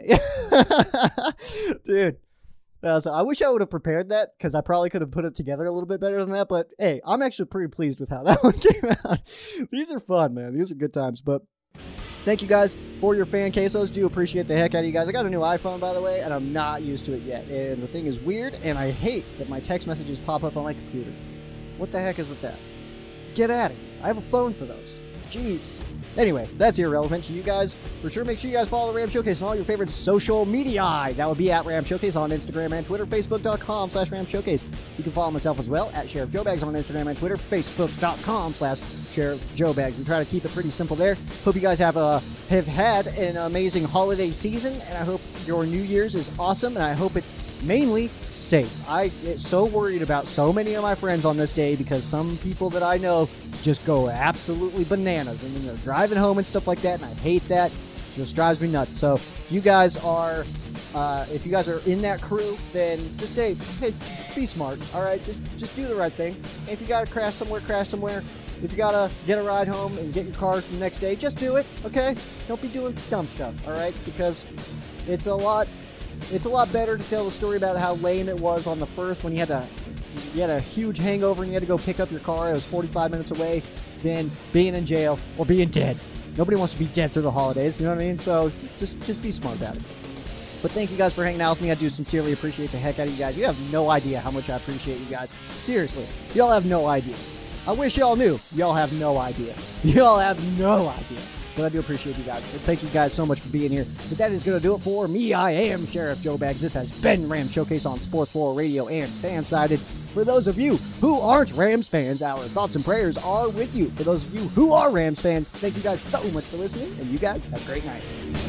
Dude. So I wish I would have prepared that because I probably could have put it together a little bit better than that. But hey, I'm actually pretty pleased with how that one came out. These are fun, man. These are good times. But thank you guys for your fan quesos. Do appreciate the heck out of you guys. I got a new iPhone, by the way, and I'm not used to it yet. And the thing is weird, and I hate that my text messages pop up on my computer. What the heck is with that? Get out of here. I have a phone for those. Jeez. Anyway, that's irrelevant to you guys. For sure, make sure you guys follow the Ram Showcase on all your favorite social media. That would be at Ram Showcase on Instagram and Twitter, Facebook.com/Ram Showcase. You can follow myself as well at Sheriff Joe Bags on Instagram and Twitter, Facebook.com/Sheriff Joe Bags. We try to keep it pretty simple there. Hope you guys have had an amazing holiday season, and I hope your New Year's is awesome, and I hope it's mainly safe. I get so worried about so many of my friends on this day because some people that I know just go absolutely bananas and then they're driving home and stuff like that, and I hate that. It just drives me nuts. So if you guys are in that crew, then just hey, be smart. All right, just do the right thing. And if you gotta crash somewhere, crash somewhere. If you gotta get a ride home and get your car the next day, just do it. Okay, don't be doing dumb stuff. All right, because it's a lot better to tell the story about how lame it was on the first when you had a huge hangover and you had to go pick up your car. It was 45 minutes away, than being in jail or being dead. Nobody wants to be dead through the holidays, you know what I mean? So just be smart about it. But thank you guys for hanging out with me. I do sincerely appreciate the heck out of you guys. You have no idea how much I appreciate you guys. Seriously, y'all have no idea. I wish y'all knew. Y'all have no idea. Y'all have no idea. But I do appreciate you guys. And thank you guys so much for being here. But that is going to do it for me. I am Sheriff Joe Bags. This has been Ram Showcase on Sports 4 Radio and Fansided. For those of you who aren't Rams fans, our thoughts and prayers are with you. For those of you who are Rams fans, thank you guys so much for listening. And you guys have a great night.